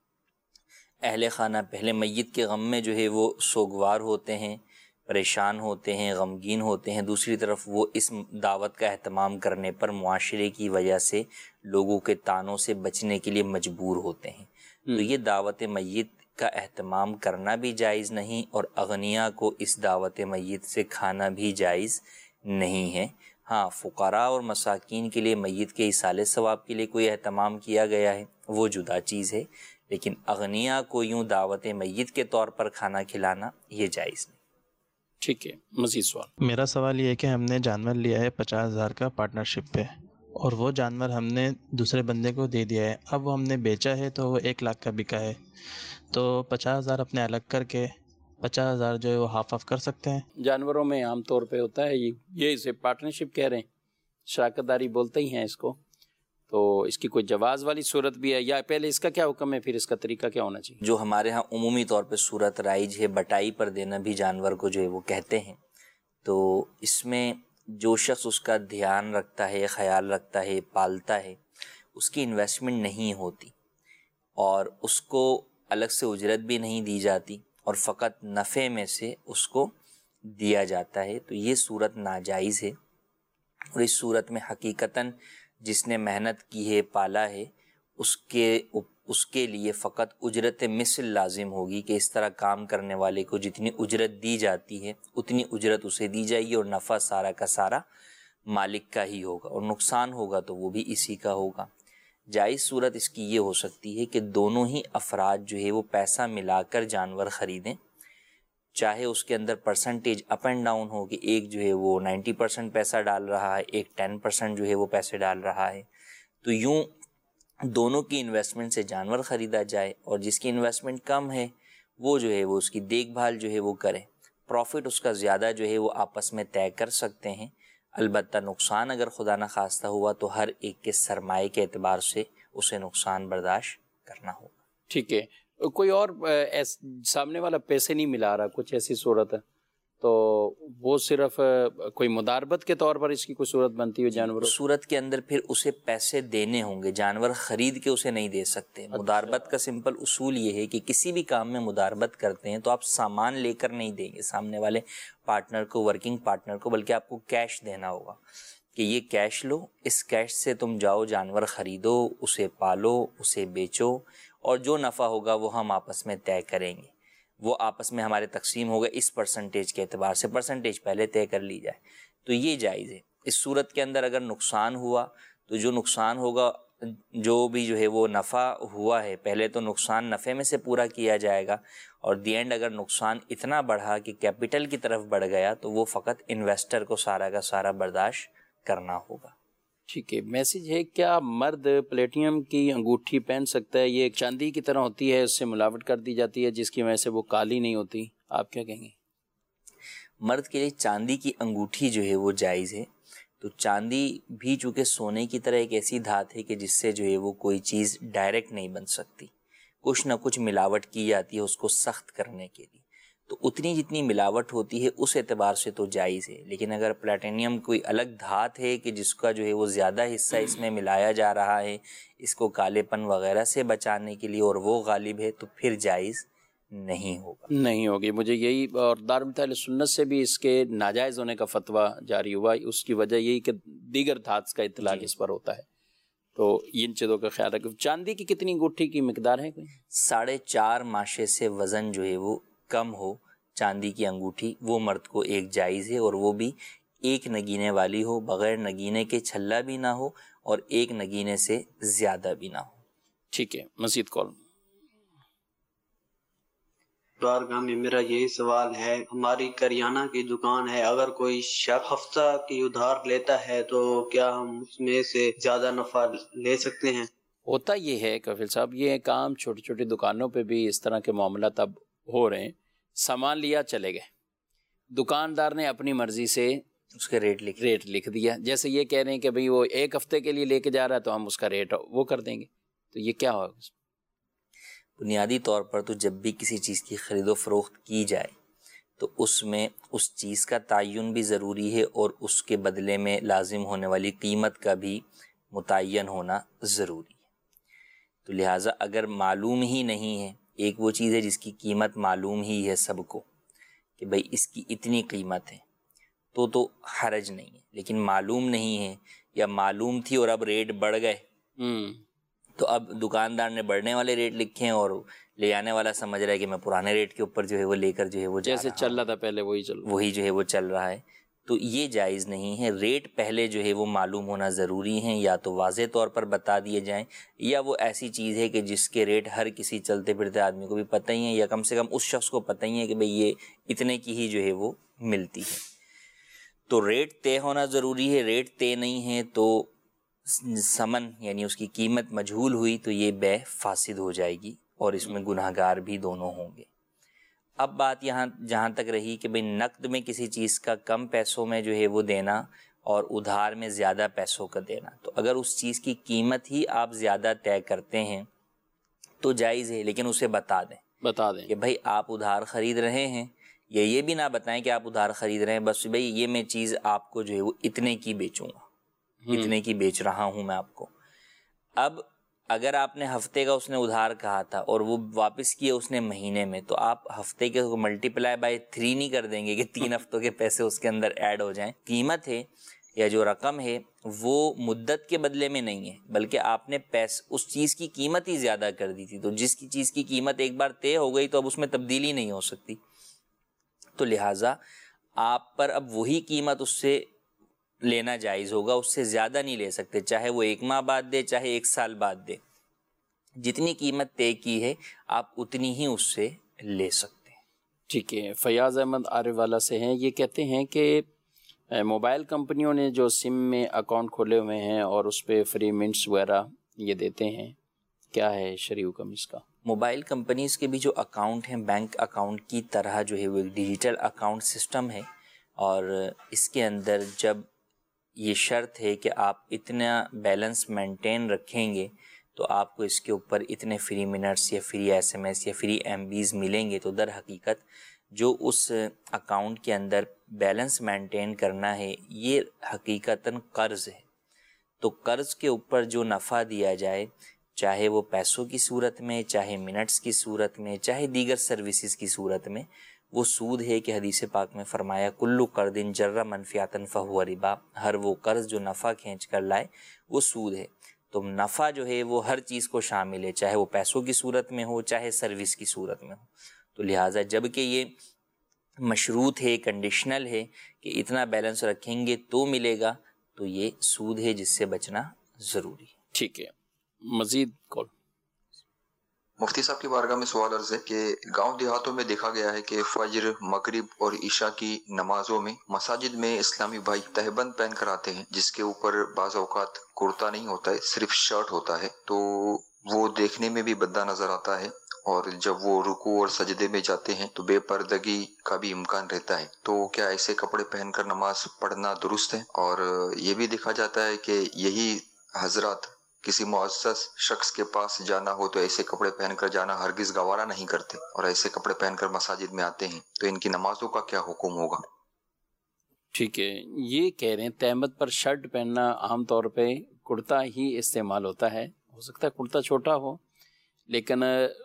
اہل خانہ پہلے میت کے غم میں جو ہے وہ سوگوار ہوتے ہیں، پریشان ہوتے ہیں، غمگین ہوتے ہیں، دوسری طرف وہ اس دعوت کا اہتمام کرنے پر معاشرے کی وجہ سے لوگوں کے طعنوں سے بچنے کے لیے مجبور ہوتے ہیں۔ تو یہ دعوت میت کا اہتمام کرنا بھی جائز نہیں، اور اغنیاء کو اس دعوت میت سے کھانا بھی جائز نہیں ہے۔ ہاں، فقراء اور مساکین کے لیے میت کے ایصال ثواب کے لیے کوئی اہتمام کیا گیا ہے، وہ جدا چیز ہے، لیکن اغنیاء کو یوں دعوت میت کے طور پر کھانا کھلانا یہ جائز نہیں۔ ٹھیک ہے، مزید سوال۔ میرا سوال یہ ہے کہ ہم نے جانور لیا ہے 50,000 کا پارٹنرشپ پہ، اور وہ جانور ہم نے دوسرے بندے کو دے دیا ہے، اب وہ ہم نے بیچا ہے تو وہ 1 لاکھ کا بکا ہے، تو 50,000 اپنے الگ کر کے 50,000 جو ہے وہ ہاف آف کر سکتے ہیں؟ جانوروں میں عام طور پہ ہوتا ہے یہ اسے پارٹنرشپ کہہ رہے ہیں، شراکت داری بولتے ہی ہیں اس کو، تو اس کی کوئی جواز والی صورت بھی ہے، یا پہلے اس کا کیا حکم ہے، پھر اس کا طریقہ کیا ہونا چاہیے؟ جو ہمارے ہاں عمومی طور پہ صورت رائج ہے، بٹائی پر دینا بھی جانور کو جو ہے وہ کہتے ہیں، تو اس میں جو شخص اس کا دھیان رکھتا ہے، خیال رکھتا ہے، پالتا ہے، اس کی انویسٹمنٹ نہیں ہوتی اور اس کو الگ سے اجرت بھی نہیں دی جاتی، اور فقط نفع میں سے اس کو دیا جاتا ہے، تو یہ صورت ناجائز ہے۔ اور اس صورت میں حقیقتاً جس نے محنت کی ہے، پالا ہے، اس کے لیے فقط اجرت مثل لازم ہوگی کہ اس طرح کام کرنے والے کو جتنی اجرت دی جاتی ہے اتنی اجرت اسے دی جائے گی، اور نفع سارا کا سارا مالک کا ہی ہوگا، اور نقصان ہوگا تو وہ بھی اسی کا ہوگا۔ جائز صورت اس کی یہ ہو سکتی ہے کہ دونوں ہی افراد جو ہے وہ پیسہ ملا کر جانور خریدیں، چاہے اس کے اندر پرسنٹیج اپ اینڈ ڈاؤن ہو کہ ایک جو ہے وہ 90% پیسہ ڈال رہا ہے، ایک 10% جو ہے وہ پیسے ڈال رہا ہے، تو یوں دونوں کی انویسٹمنٹ سے جانور خریدا جائے، اور جس کی انویسٹمنٹ کم ہے وہ جو ہے وہ اس کی دیکھ بھال جو ہے وہ کرے، پروفٹ اس کا زیادہ جو ہے وہ آپس میں طے کر سکتے ہیں، البتہ نقصان اگر خدا نخواستہ ہوا تو ہر ایک کے سرمایے کے اعتبار سے اسے نقصان برداشت کرنا ہوگا۔ ٹھیک ہے، کوئی اور سامنے والا پیسے نہیں ملا رہا، کچھ ایسی صورت ہے تو وہ صرف کوئی مداربت کے طور پر اس کی کوئی صورت بنتی ہے جانوروں؟ صورت کے اندر پھر اسے پیسے دینے ہوں گے، جانور خرید کے اسے نہیں دے سکتے۔ مداربت کا سمپل اصول یہ ہے کہ کسی بھی کام میں مداربت کرتے ہیں تو آپ سامان لے کر نہیں دیں گے سامنے والے پارٹنر کو، ورکنگ پارٹنر کو، بلکہ آپ کو کیش دینا ہوگا کہ یہ کیش لو، اس کیش سے تم جاؤ جانور خریدو، اسے پالو، اسے بیچو، اور جو نفع ہوگا وہ ہم آپس میں طے کریں گے، وہ آپس میں ہمارے تقسیم ہوگا اس پرسنٹیج کے اعتبار سے، پرسنٹیج پہلے طے کر لی جائے، تو یہ جائز ہے۔ اس صورت کے اندر اگر نقصان ہوا تو جو نقصان ہوگا، جو بھی جو ہے وہ نفع ہوا ہے، پہلے تو نقصان نفع میں سے پورا کیا جائے گا، اور دی اینڈ اگر نقصان اتنا بڑھا کہ کیپٹل کی طرف بڑھ گیا تو وہ فقط انویسٹر کو سارا کا سارا برداشت کرنا ہوگا۔ ٹھیک ہے، میسج ہے، کیا مرد پلیٹینم کی انگوٹھی پہن سکتا ہے؟ یہ ایک چاندی کی طرح ہوتی ہے، اس سے ملاوٹ کر دی جاتی ہے جس کی وجہ سے وہ کالی نہیں ہوتی، آپ کیا کہیں گے؟ مرد کے لیے چاندی کی انگوٹھی جو ہے وہ جائز ہے، تو چاندی بھی چونکہ سونے کی طرح ایک ایسی دھات ہے کہ جس سے جو ہے وہ کوئی چیز ڈائریکٹ نہیں بن سکتی، کچھ نہ کچھ ملاوٹ کی جاتی ہے اس کو سخت کرنے کے لیے، تو اتنی جتنی ملاوٹ ہوتی ہے اس اعتبار سے تو جائز ہے، لیکن اگر پلیٹینیم کوئی الگ دھات ہے کہ جس کا جو ہے وہ زیادہ حصہ اس میں ملایا جا رہا ہے اس کو کالے پن وغیرہ سے بچانے کے لیے، اور وہ غالب ہے، تو پھر جائز نہیں ہوگا، نہیں ہوگی۔ مجھے یہی، اور دارالفتہ اہل سنت سے بھی اس کے ناجائز ہونے کا فتویٰ جاری ہوا، اس کی وجہ یہی کہ دیگر دھات کا اطلاق اس پر ہوتا ہے، تو ان چیزوں کا خیال رکھیں۔ چاندی کی کتنی انگوٹھی کی مقدار ہے کوئی؟ 4.5 ماشے سے وزن جو ہے وہ کم ہو، چاندی کی انگوٹھی وہ مرد کو ایک جائز ہے، اور وہ بھی ایک نگینے والی ہو، بغیر نگینے کے چھلا بھی نہ ہو اور ایک نگینے سے زیادہ بھی نہ ہو۔ ٹھیک ہے، مزید کال۔ بارگاہ میں میرا یہی سوال ہے، ہماری کریانہ کی دکان ہے، اگر کوئی شخص ہفتہ کی ادھار لیتا ہے تو کیا ہم اس میں سے زیادہ نفع لے سکتے ہیں؟ ہوتا یہ ہے کفیل صاحب، یہ کام چھوٹی چھوٹی دکانوں پہ بھی اس طرح کے معاملات اب ہو رہے ہیں۔ سامان لیا چلے گئے، دکاندار نے اپنی مرضی سے اس کے ریٹ لکھ دیا، جیسے یہ کہہ رہے ہیں کہ بھئی وہ ایک ہفتے کے لیے لے کے جا رہا ہے تو ہم اس کا ریٹ وہ کر دیں گے، تو یہ کیا ہوگا؟ بنیادی طور پر تو جب بھی کسی چیز کی خرید و فروخت کی جائے تو اس میں اس چیز کا تعین بھی ضروری ہے اور اس کے بدلے میں لازم ہونے والی قیمت کا بھی متعین ہونا ضروری ہے۔ تو لہٰذا اگر معلوم ہی نہیں ہے، ایک وہ چیز ہے جس کی قیمت معلوم ہی ہے سب کو کہ بھئی اس کی اتنی قیمت ہے تو حرج نہیں ہے، لیکن معلوم نہیں ہے یا معلوم تھی اور اب ریٹ بڑھ گئے تو اب دکاندار نے بڑھنے والے ریٹ لکھے ہیں اور لے آنے والا سمجھ رہا ہے کہ میں پرانے ریٹ کے اوپر جو ہے وہ لے کر جو ہے وہ جیسے چل رہا تھا پہلے وہی جو ہے وہ چل رہا ہے، تو یہ جائز نہیں ہے۔ ریٹ پہلے جو ہے وہ معلوم ہونا ضروری ہیں، یا تو واضح طور پر بتا دیے جائیں، یا وہ ایسی چیز ہے کہ جس کے ریٹ ہر کسی چلتے پھرتے آدمی کو بھی پتہ ہی ہے، یا کم سے کم اس شخص کو پتہ ہی ہے کہ بھئی یہ اتنے کی ہی جو ہے وہ ملتی ہے۔ تو ریٹ طے ہونا ضروری ہے، ریٹ طے نہیں ہے تو ثمن یعنی اس کی قیمت مجہول ہوئی تو یہ بے فاسد ہو جائے گی اور اس میں گناہگار بھی دونوں ہوں گے۔ اب بات یہاں جہاں تک رہی کہ بھئی نقد میں کسی چیز کا کم پیسوں میں جو ہے وہ دینا اور ادھار میں زیادہ پیسوں کا دینا، تو اگر اس چیز کی قیمت ہی آپ زیادہ طے کرتے ہیں تو جائز ہے، لیکن اسے بتا دیں کہ بھئی آپ ادھار خرید رہے ہیں، یا یہ بھی نہ بتائیں کہ آپ ادھار خرید رہے ہیں، بس بھئی یہ میں چیز آپ کو جو ہے وہ اتنے کی بیچوں گا، اتنے کی بیچ رہا ہوں میں آپ کو۔ اب اگر آپ نے ہفتے کا اس نے ادھار کہا تھا اور وہ واپس کیے اس نے مہینے میں، تو آپ ہفتے کے ملٹیپلائی بائی 3 نہیں کر دیں گے کہ 3 ہفتوں کے پیسے اس کے اندر ایڈ ہو جائیں۔ قیمت ہے یا جو رقم ہے وہ مدت کے بدلے میں نہیں ہے، بلکہ آپ نے اس چیز کی قیمت ہی زیادہ کر دی تھی، تو جس کی چیز کی قیمت ایک بار طے ہو گئی تو اب اس میں تبدیلی نہیں ہو سکتی، تو لہٰذا آپ پر اب وہی قیمت اس سے لینا جائز ہوگا، اس سے زیادہ نہیں لے سکتے، چاہے وہ 1 ماہ بعد دے چاہے 1 سال بعد دے، جتنی قیمت طے کی ہے آپ اتنی ہی اس سے لے سکتے ہیں۔ ٹھیک ہے، فیاض احمد عارف والا سے ہیں، یہ کہتے ہیں کہ موبائل کمپنیوں نے جو سم میں اکاؤنٹ کھولے ہوئے ہیں اور اس پہ فری منٹس وغیرہ یہ دیتے ہیں، کیا ہے شرعی حکم اس کا؟ موبائل کمپنیز کے بھی جو اکاؤنٹ ہیں بینک اکاؤنٹ کی طرح جو ہے وہ ایک ڈیجیٹل اکاؤنٹ سسٹم ہے، اور اس کے اندر جب یہ شرط ہے کہ آپ اتنا بیلنس مینٹین رکھیں گے تو آپ کو اس کے اوپر اتنے فری منٹس یا فری SMS یا فری MBs ملیں گے، تو در حقیقت جو اس اکاؤنٹ کے اندر بیلنس مینٹین کرنا ہے یہ حقیقتاً قرض ہے، تو قرض کے اوپر جو نفع دیا جائے، چاہے وہ پیسوں کی صورت میں، چاہے منٹس کی صورت میں، چاہے دیگر سروسز کی صورت میں، وہ سود ہے کہ حدیث پاک میں فرمایا کلو قرض جر منفعۃ فہو ربا، ہر وہ قرض جو نفع کھینچ کر لائے وہ سود ہے۔ تو نفع جو ہے وہ ہر چیز کو شامل ہے، چاہے وہ پیسوں کی صورت میں ہو چاہے سروس کی صورت میں ہو، تو لہٰذا جب کہ یہ مشروط ہے، کنڈیشنل ہے کہ اتنا بیلنس رکھیں گے تو ملے گا، تو یہ سود ہے جس سے بچنا ضروری ہے۔ ٹھیک ہے، مزید کال۔ مفتی صاحب کی بارگاہ میں سوال عرض ہے کہ گاؤں دیہاتوں میں دیکھا گیا ہے کہ فجر، مغرب اور عشاء کی نمازوں میں مساجد میں اسلامی بھائی تہبند پہن کر آتے ہیں، جس کے اوپر بعض اوقات کرتا نہیں ہوتا ہے، صرف شرٹ ہوتا ہے، تو وہ دیکھنے میں بھی بھدا نظر آتا ہے، اور جب وہ رکوع اور سجدے میں جاتے ہیں تو بے پردگی کا بھی امکان رہتا ہے، تو کیا ایسے کپڑے پہن کر نماز پڑھنا درست ہے؟ اور یہ بھی دیکھا جاتا ہے کہ یہی حضرات کسی معزز شخص کے پاس جانا ہو تو ایسے کپڑے پہن کر جانا ہرگز گوارا نہیں کرتے، اور ایسے کپڑے پہن کر مساجد میں آتے ہیں، تو ان کی نمازوں کا کیا حکم ہوگا؟ ٹھیک ہے، یہ کہہ رہے ہیں تہمت پر شرٹ پہننا عام طور پہ کرتا ہی استعمال ہوتا ہے، ہو سکتا ہے کرتا چھوٹا ہو، لیکن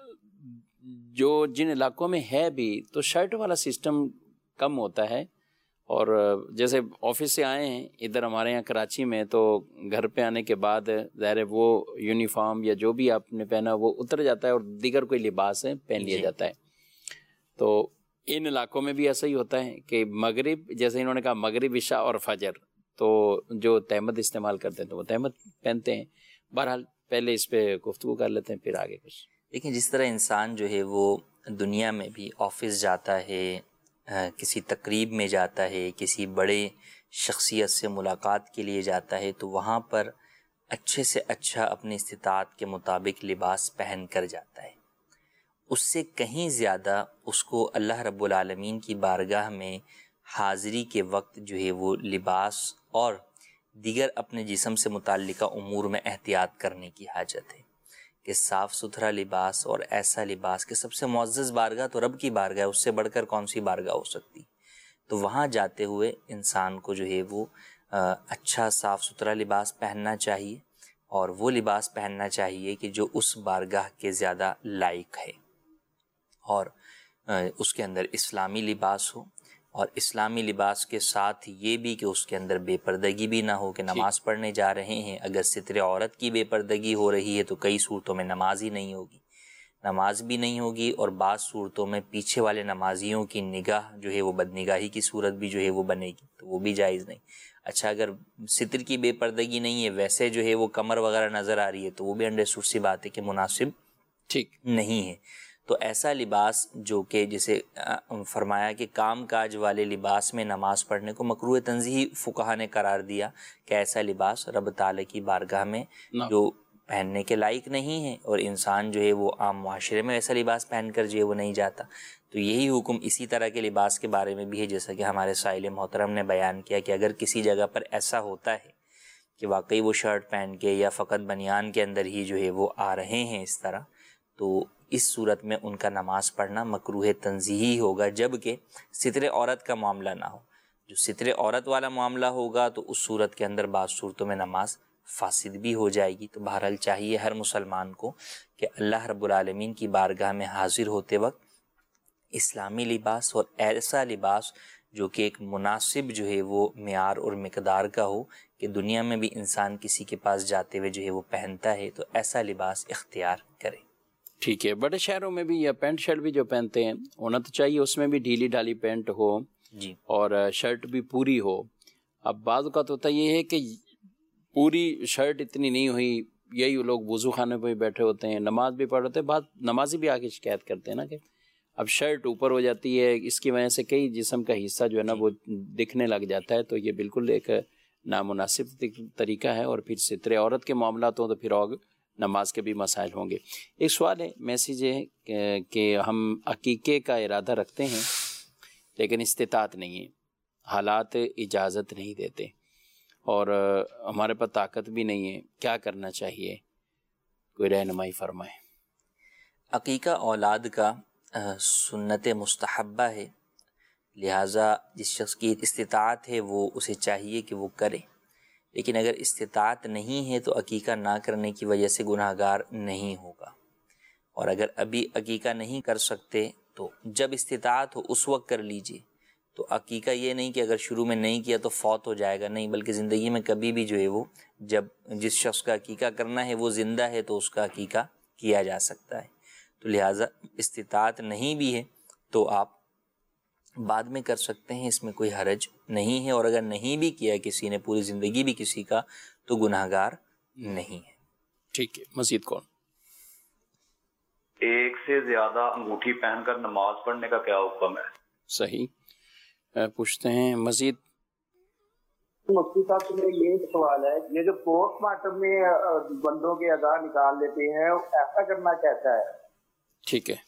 جو جن علاقوں میں ہے بھی تو شرٹ والا سسٹم کم ہوتا ہے، اور جیسے آفس سے آئے ہیں ادھر ہمارے یہاں کراچی میں، تو گھر پہ آنے کے بعد ظاہر ہے وہ یونیفارم یا جو بھی آپ نے پہنا وہ اتر جاتا ہے اور دیگر کوئی لباس ہے پہن لیا جاتا ہے، تو ان علاقوں میں بھی ایسا ہی ہوتا ہے کہ مغرب، جیسے انہوں نے کہا مغرب، عشاء اور فجر، تو جو تہمت استعمال کرتے ہیں تو وہ تہمت پہنتے ہیں. بہرحال پہلے اس پہ گفتگو کر لیتے ہیں، پھر آگے کچھ. دیکھیں جس طرح انسان جو ہے وہ دنیا میں بھی آفس جاتا ہے، کسی تقریب میں جاتا ہے، کسی بڑے شخصیت سے ملاقات کے لیے جاتا ہے، تو وہاں پر اچھے سے اچھا اپنی استطاعت کے مطابق لباس پہن کر جاتا ہے. اس سے کہیں زیادہ اس کو اللہ رب العالمین کی بارگاہ میں حاضری کے وقت جو ہے وہ لباس اور دیگر اپنے جسم سے متعلقہ امور میں احتیاط کرنے کی حاجت ہے کہ صاف ستھرا لباس اور ایسا لباس کہ سب سے معزز بارگاہ تو رب کی بارگاہ ہے، اس سے بڑھ کر کون سی بارگاہ ہو سکتی. تو وہاں جاتے ہوئے انسان کو جو ہے وہ اچھا صاف ستھرا لباس پہننا چاہیے، اور وہ لباس پہننا چاہیے کہ جو اس بارگاہ کے زیادہ لائق ہے، اور اس کے اندر اسلامی لباس ہو، اور اسلامی لباس کے ساتھ یہ بھی کہ اس کے اندر بے پردگی بھی نہ ہو کہ نماز پڑھنے جا رہے ہیں. اگر ستر عورت کی بے پردگی ہو رہی ہے تو کئی صورتوں میں نماز ہی نہیں ہوگی، نماز بھی نہیں ہوگی، اور بعض صورتوں میں پیچھے والے نمازیوں کی نگاہ جو ہے وہ بد نگاہی کی صورت بھی جو ہے وہ بنے گی، تو وہ بھی جائز نہیں. اچھا اگر ستر کی بے پردگی نہیں ہے، ویسے جو ہے وہ کمر وغیرہ نظر آ رہی ہے، تو وہ بھی انڈرسٹوڈ سی بات ہے کہ مناسب ٹھیک نہیں ہے. تو ایسا لباس جو کہ جسے فرمایا کہ کام کاج والے لباس میں نماز پڑھنے کو مکروہ تنزیہی فقہا نے قرار دیا کہ ایسا لباس رب تعالیٰ کی بارگاہ میں جو پہننے کے لائق نہیں ہے، اور انسان جو ہے وہ عام معاشرے میں ایسا لباس پہن کر جو ہے وہ نہیں جاتا. تو یہی حکم اسی طرح کے لباس کے بارے میں بھی ہے، جیسا کہ ہمارے سائل محترم نے بیان کیا کہ اگر کسی جگہ پر ایسا ہوتا ہے کہ واقعی وہ شرٹ پہن کے یا فقط بنیان کے اندر ہی جو ہے وہ آ رہے ہیں اس طرح، تو اس صورت میں ان کا نماز پڑھنا مکروہ تنزیہی ہوگا، جبکہ ستر عورت کا معاملہ نہ ہو. جو ستر عورت والا معاملہ ہوگا تو اس صورت کے اندر بعض صورتوں میں نماز فاسد بھی ہو جائے گی. تو بہرحال چاہیے ہر مسلمان کو کہ اللہ رب العالمین کی بارگاہ میں حاضر ہوتے وقت اسلامی لباس اور ایسا لباس جو کہ ایک مناسب جو ہے وہ معیار اور مقدار کا ہو کہ دنیا میں بھی انسان کسی کے پاس جاتے ہوئے جو ہے وہ پہنتا ہے، تو ایسا لباس اختیار کرے. ٹھیک ہے. بڑے شہروں میں بھی یا پینٹ شرٹ بھی جو پہنتے ہیں، ہونا تو چاہیے اس میں بھی ڈھیلی ڈھالی پینٹ ہو جی، اور شرٹ بھی پوری ہو. اب بعض اوقات ہوتا یہ ہے کہ پوری شرٹ اتنی نہیں ہوئی، یہی لوگ وضو خانے پہ بیٹھے ہوتے ہیں، نماز بھی پڑھ رہے ہوتے ہیں، بعض نمازی بھی آگے شکایت کرتے ہیں نا کہ اب شرٹ اوپر ہو جاتی ہے، اس کی وجہ سے کئی جسم کا حصہ جو ہے نا وہ دکھنے لگ جاتا ہے. تو یہ بالکل ایک نامناسب طریقہ ہے، اور پھر ستر عورت کے معاملات ہوں تو پھر اور نماز کے بھی مسائل ہوں گے. ایک سوال ہے، میسیج ہے کہ ہم عقیقے کا ارادہ رکھتے ہیں لیکن استطاعت نہیں ہے، حالات اجازت نہیں دیتے اور ہمارے پاس طاقت بھی نہیں ہے، کیا کرنا چاہیے؟ کوئی رہنمائی فرمائے. عقیقہ اولاد کا سنت مستحبہ ہے، لہٰذا جس شخص کی استطاعت ہے وہ اسے چاہیے کہ وہ کرے، لیکن اگر استطاعت نہیں ہے تو عقیقہ نہ کرنے کی وجہ سے گناہ گار نہیں ہوگا. اور اگر ابھی عقیقہ نہیں کر سکتے تو جب استطاعت ہو اس وقت کر لیجئے. تو عقیقہ یہ نہیں کہ اگر شروع میں نہیں کیا تو فوت ہو جائے گا، نہیں، بلکہ زندگی میں کبھی بھی جو ہے وہ جب جس شخص کا عقیقہ کرنا ہے وہ زندہ ہے تو اس کا عقیقہ کیا جا سکتا ہے. تو لہٰذا استطاعت نہیں بھی ہے تو آپ بعد میں کر سکتے ہیں، اس میں کوئی حرج نہیں ہے. اور اگر نہیں بھی کیا کسی نے، پوری زندگی بھی کسی کا، تو گناہ گار نہیں ہے. ٹھیک ہے. مزید کون؟ ایک سے زیادہ انگوٹھی پہن کر نماز پڑھنے کا کیا حکم ہے؟ صحیح. پوچھتے ہیں مزید. مفتی صاحب سے میرا یہ سوال ہے، یہ جو پوسٹ مارٹم میں بندوں کے اعضاء نکال لیتے ہیں، ایسا کرنا کیسا ہے؟ ٹھیک ہے.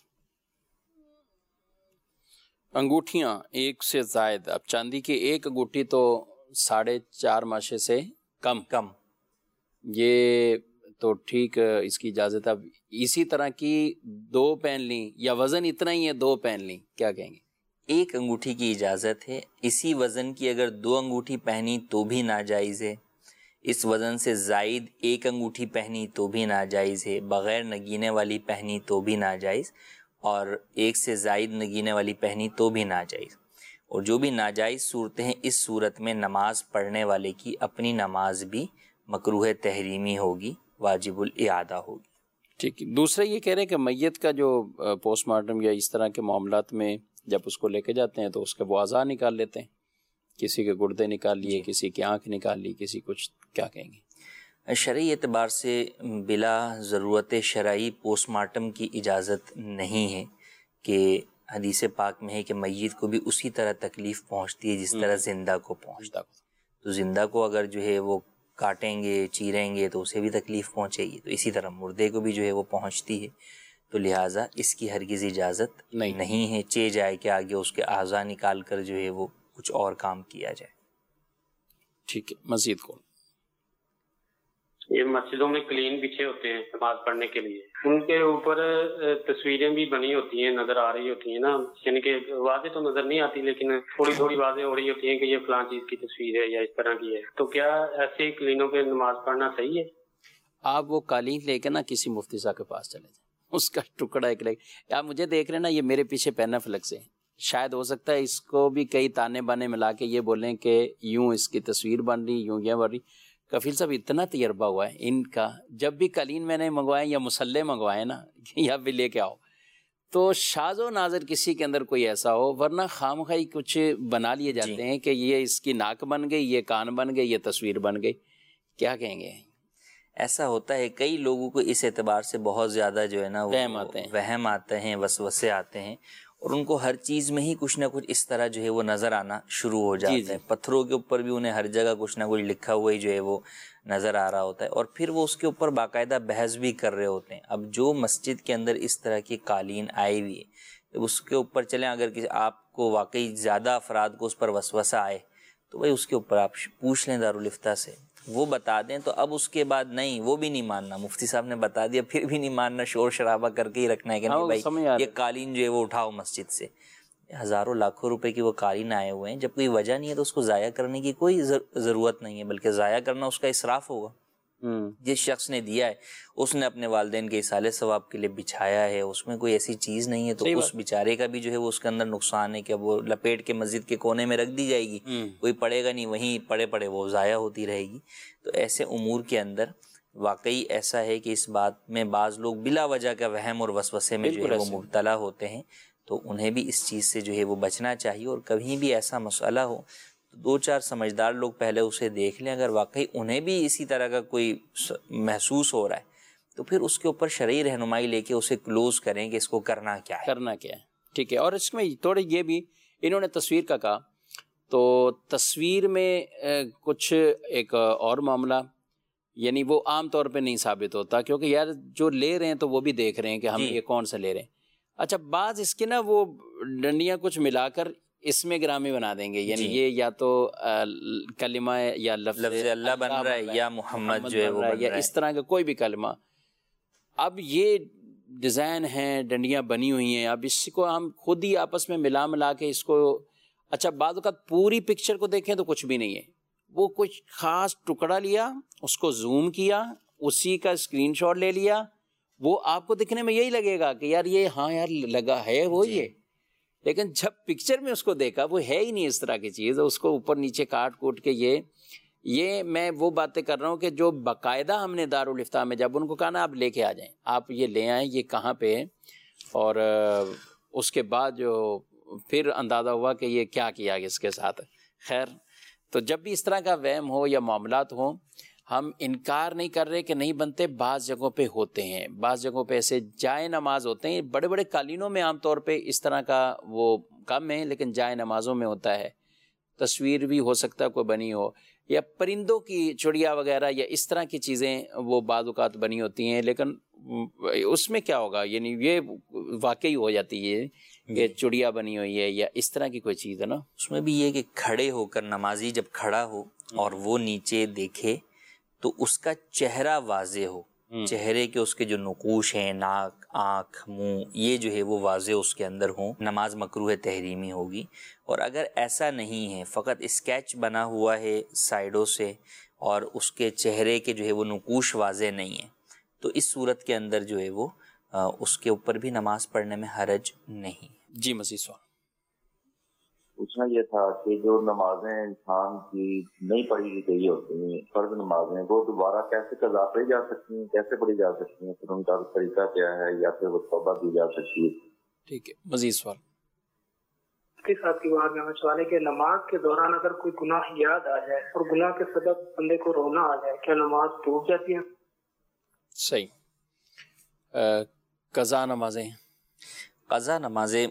انگوٹھیاں ایک سے زائد، اب چاندی کی ایک انگوٹھی تو 4.5 ماشے سے کم، یہ تو ٹھیک، اس کی اجازت. اب اسی طرح کی 2 پہن لیں یا وزن اتنا ہی ہے 2 پہن لیں، کیا کہیں گے؟ ایک انگوٹھی کی اجازت ہے، اسی وزن کی اگر 2 انگوٹھی پہنی تو بھی ناجائز ہے، اس وزن سے زائد 1 انگوٹھی پہنی تو بھی ناجائز ہے، بغیر نگینے والی پہنی تو بھی ناجائز، اور 1 سے زائد نگینے والی پہنی تو بھی ناجائز. اور جو بھی ناجائز صورتیں ہیں، اس صورت میں نماز پڑھنے والے کی اپنی نماز بھی مکروہ تحریمی ہوگی، واجب الاعادہ ہوگی. ٹھیک ہے. دوسرا یہ کہہ رہے ہیں کہ میت کا جو پوسٹ مارٹم یا اس طرح کے معاملات میں جب اس کو لے کے جاتے ہیں تو اس کے وہ اعضاء نکال لیتے ہیں، کسی کے گردے نکال لیے، کسی کی آنکھ نکال لی، کسی کچھ، کیا کہیں گے؟ شرعی اعتبار سے بلا ضرورت شرعی پوسٹ مارٹم کی اجازت نہیں ہے، کہ حدیث پاک میں ہے کہ میت کو بھی اسی طرح تکلیف پہنچتی ہے جس طرح زندہ کو پہنچتا، تو زندہ کو اگر جو ہے وہ کاٹیں گے، چیریں گے تو اسے بھی تکلیف پہنچے گی، تو اسی طرح مردے کو بھی جو ہے وہ پہنچتی ہے، تو لہٰذا اس کی ہرگز اجازت نہیں ہے، چہ جائے کہ آگے اس کے اعضاء نکال کر جو ہے وہ کچھ اور کام کیا جائے۔ ٹھیک ہے، مزید کون؟ یہ مسجدوں میں کلین بچھے ہوتے ہیں نماز پڑھنے کے لیے، ان کے اوپر تصویریں بھی بنی ہوتی ہیں، نظر آ رہی ہوتی ہیں نا، یعنی کہ واضح تو نظر نہیں آتی لیکن تھوڑی تھوڑی واضح ہو رہی ہوتی ہیں کہ یہ فلاں چیز کی تصویر ہے یا اس طرح کی ہے، تو کیا ایسے کلینوں پہ نماز پڑھنا صحیح ہے؟ آپ وہ قالین لے کے نا کسی مفتی صاحب کے پاس چلے جائیں، اس کا ٹکڑا ایک لے، آپ مجھے دیکھ رہے ہیں نا، یہ میرے پیچھے پین فلکس ہے، شاید ہو سکتا ہے اس کو بھی کئی تانے بانے ملا کے یہ بولیں کہ یوں اس کی تصویر بن رہی، یوں یہ بن رہی۔ کفیل صاحب اتنا تجربہ ہوا ہے ان کا، جب بھی قالین میں نے منگوائے یا مسلح منگوائے نا یا بھی لے کے آؤ تو شاذ و نادر کسی کے اندر کوئی ایسا ہو، ورنہ خامخواہی کچھ بنا لیے جاتے ہیں کہ یہ اس کی ناک بن گئی، یہ کان بن گئی، یہ تصویر بن گئی، کیا کہیں گے؟ ایسا ہوتا ہے، کئی لوگوں کو اس اعتبار سے بہت زیادہ جو ہے نا وہم آتے ہیں، وسوسے آتے ہیں، اور ان کو ہر چیز میں ہی کچھ نہ کچھ اس طرح جو ہے وہ نظر آنا شروع ہو جاتا ہے۔ پتھروں کے اوپر بھی انہیں ہر جگہ کچھ نہ کچھ لکھا ہوا ہی جو ہے وہ نظر آ رہا ہوتا ہے، اور پھر وہ اس کے اوپر باقاعدہ بحث بھی کر رہے ہوتے ہیں۔ اب جو مسجد کے اندر اس طرح کی قالین آئی ہوئی ہے، اس کے اوپر چلیں، اگر کسی آپ کو واقعی زیادہ افراد کو اس پر وسوسہ آئے تو بھائی اس کے اوپر آپ پوچھ لیں دارالفتہ سے، وہ بتا دیں، تو اب اس کے بعد نہیں، وہ بھی نہیں ماننا، مفتی صاحب نے بتا دیا پھر بھی نہیں ماننا، شور شرابہ کر کے ہی رکھنا ہے کہ نہیں بھائی یہ قالین جو ہے وہ اٹھاؤ مسجد سے۔ ہزاروں لاکھوں روپے کی وہ قالین آئے ہوئے ہیں، جب کوئی وجہ نہیں ہے تو اس کو ضائع کرنے کی کوئی ضرورت نہیں ہے، بلکہ ضائع کرنا اس کا اسراف ہوگا۔ جس شخص نے دیا ہے اس نے اپنے والدین کے اصالے ثواب کے لیے بچھایا ہے، اس میں کوئی ایسی چیز نہیں ہے، تو اس بیچارے کا بھی جو ہے وہ اس کے اندر نقصان ہے کہ وہ لپیٹ کے مسجد کے کونے میں رکھ دی جائے گی، کوئی پڑے گا نہیں، وہیں پڑے وہ ضائع ہوتی رہے گی۔ تو ایسے امور کے اندر واقعی ایسا ہے کہ اس بات میں بعض لوگ بلا وجہ کا وہم اور وسوسے میں جو ہے وہ مبتلا ہوتے ہیں، تو انہیں بھی اس چیز سے جو ہے وہ بچنا چاہیے، اور کبھی بھی ایسا مسئلہ ہو تو 2-4 سمجھدار لوگ پہلے اسے دیکھ لیں، اگر واقعی انہیں بھی اسی طرح کا کوئی محسوس ہو رہا ہے تو پھر اس کے اوپر شرعی رہنمائی لے کے اسے کلوز کریں کہ اس کو کرنا کیا ہے۔ ٹھیک ہے، اور اس میں تھوڑے یہ بھی انہوں نے تصویر کا کہا، تو تصویر میں کچھ ایک اور معاملہ، یعنی وہ عام طور پہ نہیں ثابت ہوتا، کیونکہ یار جو لے رہے ہیں تو وہ بھی دیکھ رہے ہیں کہ ہم یہ کون سا لے رہے ہیں۔ اچھا، بعض اس کے نا وہ ڈنڈیاں کچھ ملا کر اس میں گرامی بنا دیں گے، یعنی یہ یا تو کلمہ یا لفظ اللہ بن رہا ہے یا محمد جو ہے وہ بن رہا ہے، یا اس طرح کا کوئی بھی کلمہ۔ اب یہ ڈیزائن ہیں، ڈنڈیاں بنی ہوئی ہیں، اب اس کو ہم خود ہی آپس میں ملا کے اس کو، اچھا بعض اوقات پوری پکچر کو دیکھیں تو کچھ بھی نہیں ہے، وہ کچھ خاص ٹکڑا لیا، اس کو زوم کیا، اسی کا اسکرین شاٹ لے لیا، وہ آپ کو دکھنے میں یہی لگے گا کہ یار یہ ہاں یار لگا ہے وہ یہ، لیکن جب پکچر میں اس کو دیکھا وہ ہے ہی نہیں اس طرح کی چیز، اس کو اوپر نیچے کاٹ کوٹ کے یہ میں وہ باتیں کر رہا ہوں کہ جو باقاعدہ ہم نے دارالفتاء میں جب ان کو کہا نا آپ لے کے آ جائیں، آپ یہ لے آئیں، یہ کہاں پہ ہے، اور اس کے بعد جو پھر اندازہ ہوا کہ یہ کیا کیا اس کے ساتھ۔ خیر، تو جب بھی اس طرح کا وہم ہو یا معاملات ہوں، ہم انکار نہیں کر رہے کہ نہیں بنتے، بعض جگہوں پہ ہوتے ہیں، بعض جگہوں پہ ایسے جائے نماز ہوتے ہیں، بڑے بڑے قالینوں میں عام طور پہ اس طرح کا وہ کم ہے، لیکن جائے نمازوں میں ہوتا ہے، تصویر بھی ہو سکتا ہے کوئی بنی ہو، یا پرندوں کی چڑیا وغیرہ یا اس طرح کی چیزیں وہ بعض اوقات بنی ہوتی ہیں، لیکن اس میں کیا ہوگا، یعنی یہ واقعی ہو جاتی ہے کہ چڑیا بنی ہوئی ہے یا اس طرح کی کوئی چیز ہے نا۔ اس میں بھی یہ کہ کھڑے ہو کر نمازی جب کھڑا ہو اور وہ نیچے دیکھے تو اس کا چہرہ واضح ہو، چہرے کے اس کے جو نقوش ہیں، ناک، آنکھ، منہ، یہ جو ہے وہ واضح اس کے اندر ہوں، نماز مکروہ تحریمی ہوگی۔ اور اگر ایسا نہیں ہے، فقط اسکیچ بنا ہوا ہے سائیڈوں سے اور اس کے چہرے کے جو ہے وہ نقوش واضح نہیں ہے، تو اس صورت کے اندر جو ہے وہ اس کے اوپر بھی نماز پڑھنے میں حرج نہیں۔ جی مزید سوال پوچھنا یہ تھا کہ جو نمازیں انسان کی نہیں پڑھی گئی ہوتی ہیں، فرض نمازیں، وہ دوبارہ کیسے قضا پڑھی جا سکتی ہیں، کیسے پڑھی جا سکتی ہیں، پھر ان کا طریقہ کیا ہے، یا پھر وہ توبہ دی جا سکتی ہے؟ ٹھیک ہے، مزید سوال۔ مفتی صاحب کی بارگاہ میں سوال ہے کہ نماز کے دوران اگر کوئی گناہ یاد آ جائے اور گناہ کے سبب بندے کو رونا آ جائے، کیا نماز ٹوٹ جاتی ہے؟ صحیح۔ قضا نمازیں، قضا نمازیں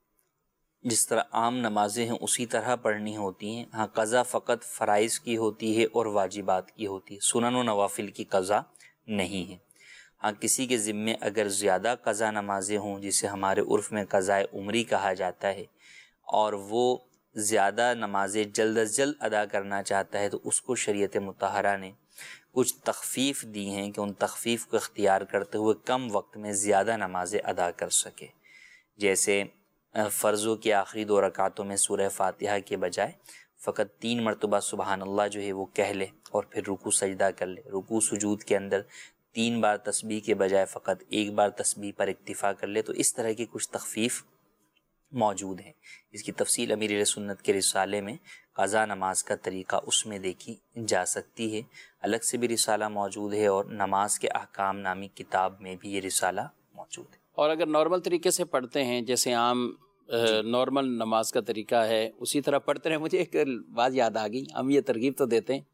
جس طرح عام نمازیں ہیں اسی طرح پڑھنی ہوتی ہیں۔ ہاں، قضا فقط فرائض کی ہوتی ہے اور واجبات کی ہوتی ہے، سنن و نوافل کی قضا نہیں ہے۔ ہاں، کسی کے ذمے اگر زیادہ قضا نمازیں ہوں، جسے ہمارے عرف میں قضائے عمری کہا جاتا ہے، اور وہ زیادہ نمازیں جلد از جلد ادا کرنا چاہتا ہے، تو اس کو شریعت مطہرہ نے کچھ تخفیف دی ہیں کہ ان تخفیف کو اختیار کرتے ہوئے کم وقت میں زیادہ نمازیں ادا کر سکے۔ جیسے فرضوں کے آخری 2 رکعتوں میں سورہ فاتحہ کے بجائے فقط 3 مرتبہ سبحان اللہ جو ہے وہ کہہ لے اور پھر رکوع سجدہ کر لے، رکوع سجود کے اندر 3 بار تسبیح کے بجائے فقط 1 بار تسبیح پر اکتفا کر لے، تو اس طرح کی کچھ تخفیف موجود ہیں۔ اس کی تفصیل امیر اہل سنت کے رسالے میں قضا نماز کا طریقہ اس میں دیکھی جا سکتی ہے۔ الگ سے بھی رسالہ موجود ہے اور نماز کے احکام نامی کتاب میں بھی یہ رسالہ موجود ہے۔ اور اگر نارمل طریقے سے پڑھتے ہیں، جیسے عام نارمل نماز کا طریقہ ہے، اسی طرح پڑھتے رہے۔ مجھے ایک بات یاد آ گئی، ہم یہ ترغیب تو دیتے ہیں،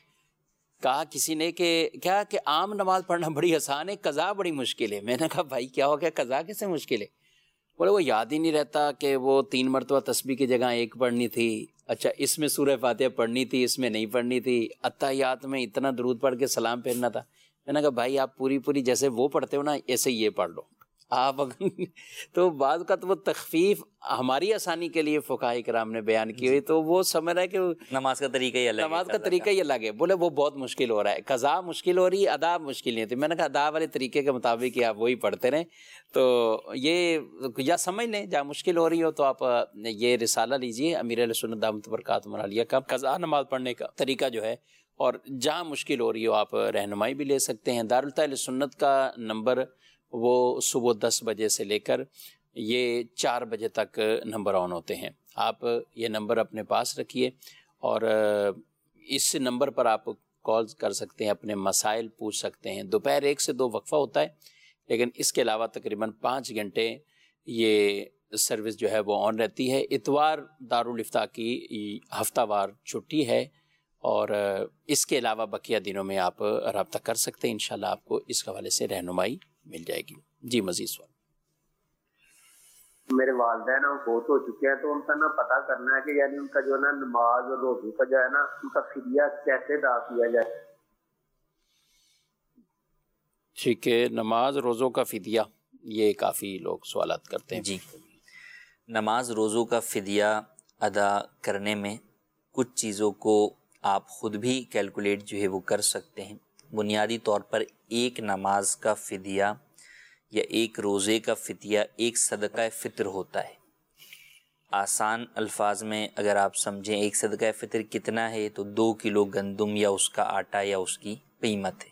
کہا کسی نے کہ کیا کہ عام نماز پڑھنا بڑی آسان ہے، قضا بڑی مشکل ہے۔ میں نے کہا بھائی کیا ہو گیا، قضا کیسے مشکل ہے؟ بولے وہ یاد ہی نہیں رہتا کہ وہ 3 مرتبہ تسبیح کی جگہ 1 پڑھنی تھی، اچھا اس میں سورہ فاتحہ پڑھنی تھی، اس میں نہیں پڑھنی تھی، اتحیات میں اتنا درود پڑھ کے سلام پھیرنا تھا۔ میں نے کہا بھائی آپ پوری جیسے وہ پڑھتے ہو نا، ایسے یہ پڑھ لو آپ۔ تو بعض کا تو وہ تخفیف ہماری آسانی کے لیے فقہاء کرام نے بیان کی ہوئی، تو وہ سمجھ رہا ہے کہ نماز کا طریقہ ہی الگ ہے، نماز کا طریقہ ہی الگ ہے۔ بولے وہ بہت مشکل ہو رہا ہے، قضا مشکل ہو رہی ہے، ادا مشکل نہیں ہوتی۔ میں نے کہا ادا والے طریقے کے مطابق ہی آپ وہی پڑھتے رہیں، تو یہ یا سمجھ لیں، جہاں مشکل ہو رہی ہو تو آپ یہ رسالہ لیجئے امیر اہل سنت دامت برکاتہم العالیہ کا قضا نماز پڑھنے کا طریقہ جو ہے، اور جہاں مشکل ہو رہی ہو آپ رہنمائی بھی لے سکتے ہیں۔ دارالتاء سنت کا نمبر وہ صبح 10 بجے سے لے کر یہ 4 بجے تک نمبر آن ہوتے ہیں۔ آپ یہ نمبر اپنے پاس رکھیے اور اس نمبر پر آپ کال کر سکتے ہیں، اپنے مسائل پوچھ سکتے ہیں۔ دوپہر 1 سے 2 وقفہ ہوتا ہے، لیکن اس کے علاوہ تقریباً 5 گھنٹے یہ سروس جو ہے وہ آن رہتی ہے۔ اتوار دارالفتاء کی ہفتہ وار چھٹی ہے، اور اس کے علاوہ بقیہ دنوں میں آپ رابطہ کر سکتے ہیں، انشاءاللہ آپ کو اس حوالے سے رہنمائی مل جائے گی۔ جی مزید سوال؟ میرے والدین فوت ہو چکے ہیں، تو ان کا پتہ کرنا ہے کہ یعنی ان کا جو ہے نا نماز اور روزے کا جو ہے نا ان کا فدیہ کیسے ادا کیا جائے؟ ٹھیک ہے، نماز روزوں کا فدیہ، یہ کافی لوگ سوالات کرتے ہیں۔ جی، نماز روزوں کا فدیہ ادا کرنے میں کچھ چیزوں کو آپ خود بھی کیلکولیٹ جو ہے وہ کر سکتے ہیں۔ بنیادی طور پر ایک نماز کا فدیہ یا ایک روزے کا فدیہ ایک صدقہ فطر ہوتا ہے۔ آسان الفاظ میں اگر آپ سمجھیں ایک صدقہ فطر کتنا ہے، تو 2 کلو گندم یا اس کا آٹا یا اس کی قیمت ہے۔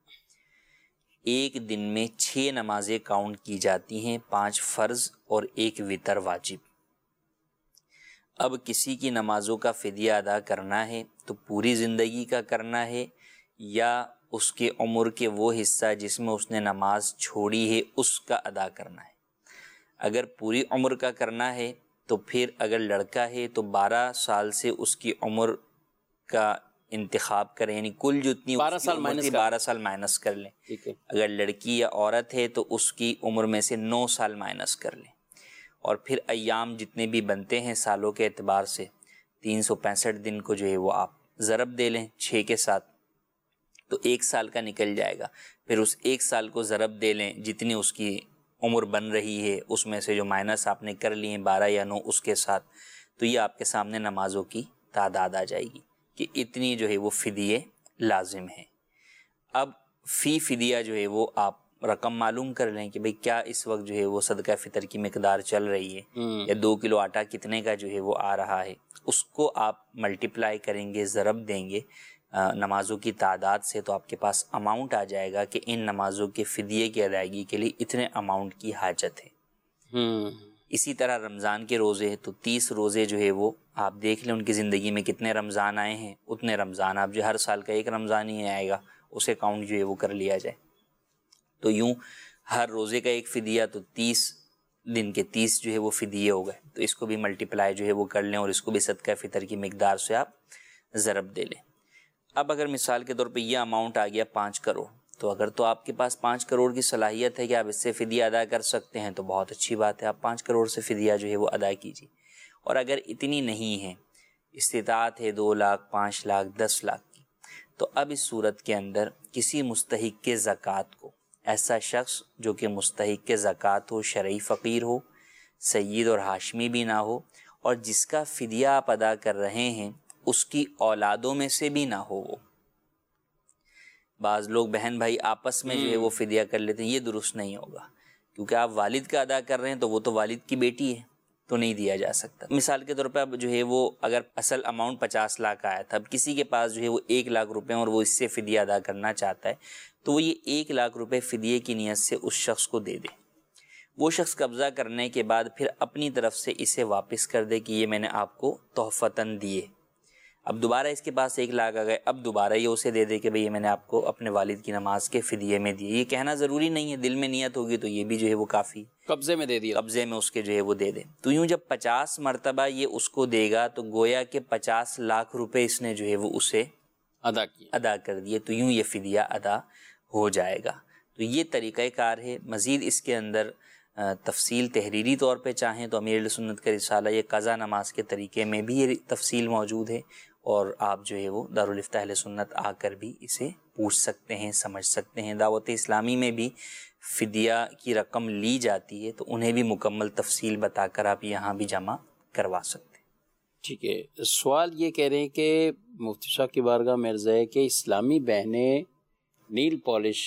ایک دن میں 6 نمازیں کاؤنٹ کی جاتی ہیں، 5 فرض اور 1 وتر واجب۔ اب کسی کی نمازوں کا فدیہ ادا کرنا ہے تو پوری زندگی کا کرنا ہے، یا اس کے عمر کے وہ حصہ جس میں اس نے نماز چھوڑی ہے اس کا ادا کرنا ہے۔ اگر پوری عمر کا کرنا ہے تو پھر اگر لڑکا ہے تو 12 سال سے اس کی عمر کا انتخاب کریں، یعنی کل جتنی 12 سال مائنس کر لیں۔ اگر لڑکی یا عورت ہے تو اس کی عمر میں سے 9 سال مائنس کر لیں، اور پھر ایام جتنے بھی بنتے ہیں سالوں کے اعتبار سے 365 دن کو جو ہے وہ آپ ضرب دے لیں 6 کے ساتھ، تو 1 سال کا نکل جائے گا۔ پھر اس 1 سال کو ضرب دے لیں جتنی اس کی عمر بن رہی ہے، اس میں سے جو مائنس آپ نے کر لیے 12 یا 9 اس کے ساتھ، تو یہ آپ کے سامنے نمازوں کی تعداد آ جائے گی کہ اتنی جو ہے وہ فدیے لازم ہیں۔ اب فی فدیہ جو ہے وہ آپ رقم معلوم کر لیں کہ بھئی کیا اس وقت جو ہے وہ صدقہ فطر کی مقدار چل رہی ہے، یا 2 کلو آٹا کتنے کا جو ہے وہ آ رہا ہے، اس کو آپ ملٹیپلائی کریں گے، ضرب دیں گے نمازوں کی تعداد سے، تو آپ کے پاس اماؤنٹ آ جائے گا کہ ان نمازوں کے فدیے کی ادائیگی کے لیے اتنے اماؤنٹ کی حاجت ہے۔ اسی طرح رمضان کے روزے، تو 30 روزے جو ہے وہ آپ دیکھ لیں ان کی زندگی میں کتنے رمضان آئے ہیں، اتنے رمضان آپ جو ہر سال کا 1 رمضان ہی آئے گا اسے کاؤنٹ جو ہے وہ کر لیا جائے، تو یوں ہر روزے کا ایک فدیہ، تو 30 دن کے 30 جو ہے وہ فدیے ہو گئے، تو اس کو بھی ملٹیپلائی جو ہے وہ کر لیں اور اس کو بھی صدقہ فطر کی مقدار سے آپ ضرب دے لیں۔ اب اگر مثال کے طور پہ یہ اماؤنٹ آ گیا 5 کروڑ، تو اگر تو آپ کے پاس 5 کروڑ کی صلاحیت ہے کہ آپ اس سے فدیہ ادا کر سکتے ہیں تو بہت اچھی بات ہے، آپ 5 کروڑ سے فدیہ جو ہے وہ ادا کیجیے۔ اور اگر اتنی نہیں ہے، استطاعت ہے 2 لاکھ 5 لاکھ 10 لاکھ کی، تو اب اس صورت کے اندر کسی مستحق کے زکوٰۃ کو، ایسا شخص جو کہ مستحق کے زکوٰۃ ہو، شرعی فقیر ہو، سید اور ہاشمی بھی نہ ہو، اور جس کا فدیہ آپ ادا کر رہے ہیں اس کی اولادوں میں سے بھی نہ ہو۔ وہ بعض لوگ بہن بھائی آپس میں جو ہے وہ فدیہ کر لیتے ہیں، یہ درست نہیں ہوگا، کیونکہ آپ والد کا ادا کر رہے ہیں تو وہ تو والد کی بیٹی ہے، تو نہیں دیا جا سکتا۔ مثال کے طور پہ اب جو ہے وہ اگر اصل اماؤنٹ 50 لاکھ آیا تھا، اب کسی کے پاس جو ہے وہ 1 لاکھ روپے اور وہ اس سے فدیہ ادا کرنا چاہتا ہے، تو وہ یہ 1 لاکھ روپے فدیے کی نیت سے اس شخص کو دے دے۔ وہ شخص قبضہ کرنے کے بعد پھر اپنی طرف سے اسے واپس کر دے کہ یہ میں نے آپ کو تحفتاً دیے۔ اب دوبارہ اس کے پاس 1 لاکھ آ گئے، اب دوبارہ یہ اسے دے دے کہ بھئی یہ میں نے آپ کو اپنے والد کی نماز کے فدیے میں دیے۔ یہ کہنا ضروری نہیں ہے، دل میں نیت ہوگی تو یہ بھی جو ہے وہ کافی، قبضے میں دے دیا، قبضے میں اس کے جو ہے وہ دے دے۔ تو یوں جب 50 مرتبہ یہ اس کو دے گا تو گویا کہ 50 لاکھ روپے اس نے جو ہے وہ اسے ادا کر دیے، تو یوں یہ فدیہ ادا ہو جائے گا۔ تو یہ طریقہ کار ہے۔ مزید اس کے اندر تفصیل تحریری طور پہ چاہیں تو امیر اہل سنت کا رسالہ یہ قضا نماز کے طریقے میں بھی یہ تفصیل موجود ہے، اور آپ جو ہے وہ دارالفتہ اہل سنت آ کر بھی اسے پوچھ سکتے ہیں، سمجھ سکتے ہیں۔ دعوت اسلامی میں بھی فدیہ کی رقم لی جاتی ہے تو انہیں بھی مکمل تفصیل بتا کر آپ یہاں بھی جمع کروا سکتے ہیں۔ ٹھیک ہے، سوال یہ کہہ رہے ہیں کہ مفتی صاحب کی بارگاہ میں عرض ہے کہ اسلامی بہنیں نیل پالش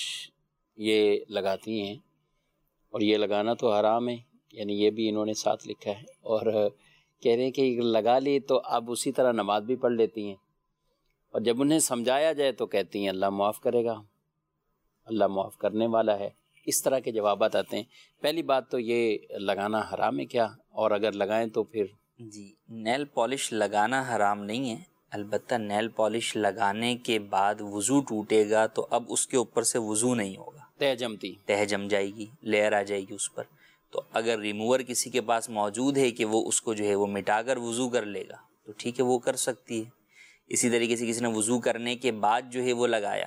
یہ لگاتی ہیں، اور یہ لگانا تو حرام ہے، یعنی یہ بھی انہوں نے ساتھ لکھا ہے، اور کہہ رہے ہیں کہ لگا لی تو اب اسی طرح نماز بھی پڑھ لیتی ہیں، اور جب انہیں سمجھایا جائے تو کہتی ہیں اللہ معاف کرے گا، اللہ معاف کرنے والا ہے۔ اس طرح کے جوابات آتے ہیں۔ پہلی بات تو یہ لگانا حرام ہے کیا، اور اگر لگائیں تو پھر؟ جی، نیل پالش لگانا حرام نہیں ہے، البتہ نیل پالش لگانے کے بعد وضو ٹوٹے گا تو اب اس کے اوپر سے وضو نہیں ہوگا، تہ جم جائے گی، لیئر آ جائے گی اس پر۔ تو اگر ریموور کسی کے پاس موجود ہے کہ وہ اس کو جو ہے وہ مٹا کر وضو کر لے گا تو ٹھیک ہے، وہ کر سکتی ہے۔ اسی طریقے سے کسی نے وضو کرنے کے بعد جو ہے وہ لگایا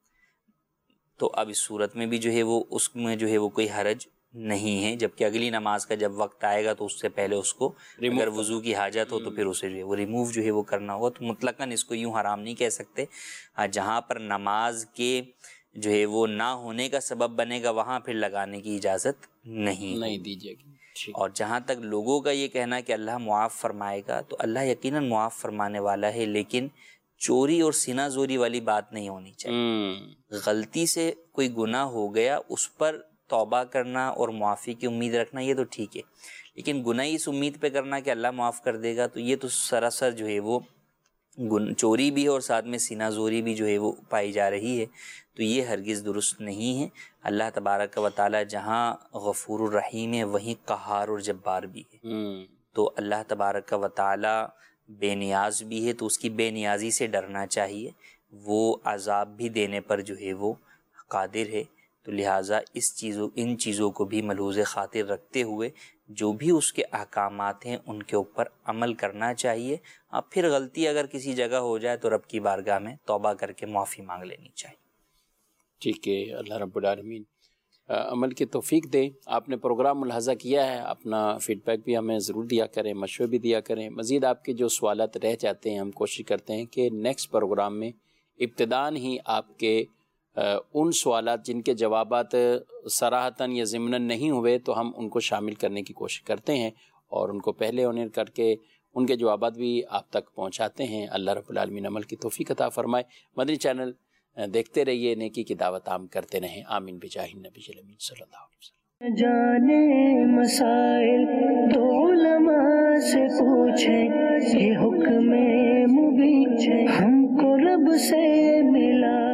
تو اب اس صورت میں بھی جو ہے وہ اس میں جو ہے وہ کوئی حرج نہیں ہے، جبکہ اگلی نماز کا جب وقت آئے گا تو اس سے پہلے اس کو اگر وضو کی حاجت ہو تو پھر اسے جو ہے وہ ریموو جو ہے وہ کرنا ہوگا۔ تو مطلقاً اس کو یوں حرام نہیں کہہ سکتے، جہاں پر نماز کے جو ہے وہ نہ ہونے کا سبب بنے گا وہاں پھر لگانے کی اجازت نہیں دیجیے گی۔ اور جہاں تک لوگوں کا یہ کہنا کہ اللہ معاف فرمائے گا، تو اللہ یقیناً معاف فرمانے والا ہے، لیکن چوری اور سینہ زوری والی بات نہیں ہونی چاہیے۔ غلطی سے کوئی گناہ ہو گیا، اس پر توبہ کرنا اور معافی کی امید رکھنا یہ تو ٹھیک ہے، لیکن گناہ اس امید پہ کرنا کہ اللہ معاف کر دے گا تو یہ تو سراسر جو ہے وہ چوری بھی ہے اور ساتھ میں سینہ زوری بھی جو ہے وہ پائی جا رہی ہے، تو یہ ہرگز درست نہیں ہے۔ اللہ تبارک و تعالی جہاں غفور الرحیم ہے وہیں قہار اور جبار بھی ہے، تو اللہ تبارک و تعالی بے نیاز بھی ہے، تو اس کی بے نیازی سے ڈرنا چاہیے، وہ عذاب بھی دینے پر جو ہے وہ قادر ہے۔ تو لہٰذا ان چیزوں کو بھی ملحوظ خاطر رکھتے ہوئے جو بھی اس کے احکامات ہیں ان کے اوپر عمل کرنا چاہیے۔ اب پھر غلطی اگر کسی جگہ ہو جائے تو رب کی بارگاہ میں توبہ کر کے معافی مانگ لینی چاہیے۔ ٹھیک ہے، اللہ رب العالمین عمل کی توفیق دے۔ آپ نے پروگرام ملاحظہ کیا ہے، اپنا فیڈ بیک بھی ہمیں ضرور دیا کریں، مشورے بھی دیا کریں۔ مزید آپ کے جو سوالات رہ جاتے ہیں ہم کوشش کرتے ہیں کہ نیکسٹ پروگرام میں ابتداً ہی آپ کے ان سوالات جن کے جوابات صراحتاً یا ضمناً نہیں ہوئے تو ہم ان کو شامل کرنے کی کوشش کرتے ہیں اور ان کو پہلے آنر کر کے ان کے جوابات بھی آپ تک پہنچاتے ہیں۔ اللہ رب العالمین عمل کی توفیق عطا فرمائے۔ مدنی چینل دیکھتے رہیے، نیکی کی دعوت عام کرتے رہیں۔ آمین بجاہ النبی الامین صلی اللہ علیہ وسلم۔ جانے مسائل تو علماء سے پوچھیں، یہ حکم مبین ہم کو رب سے ملا۔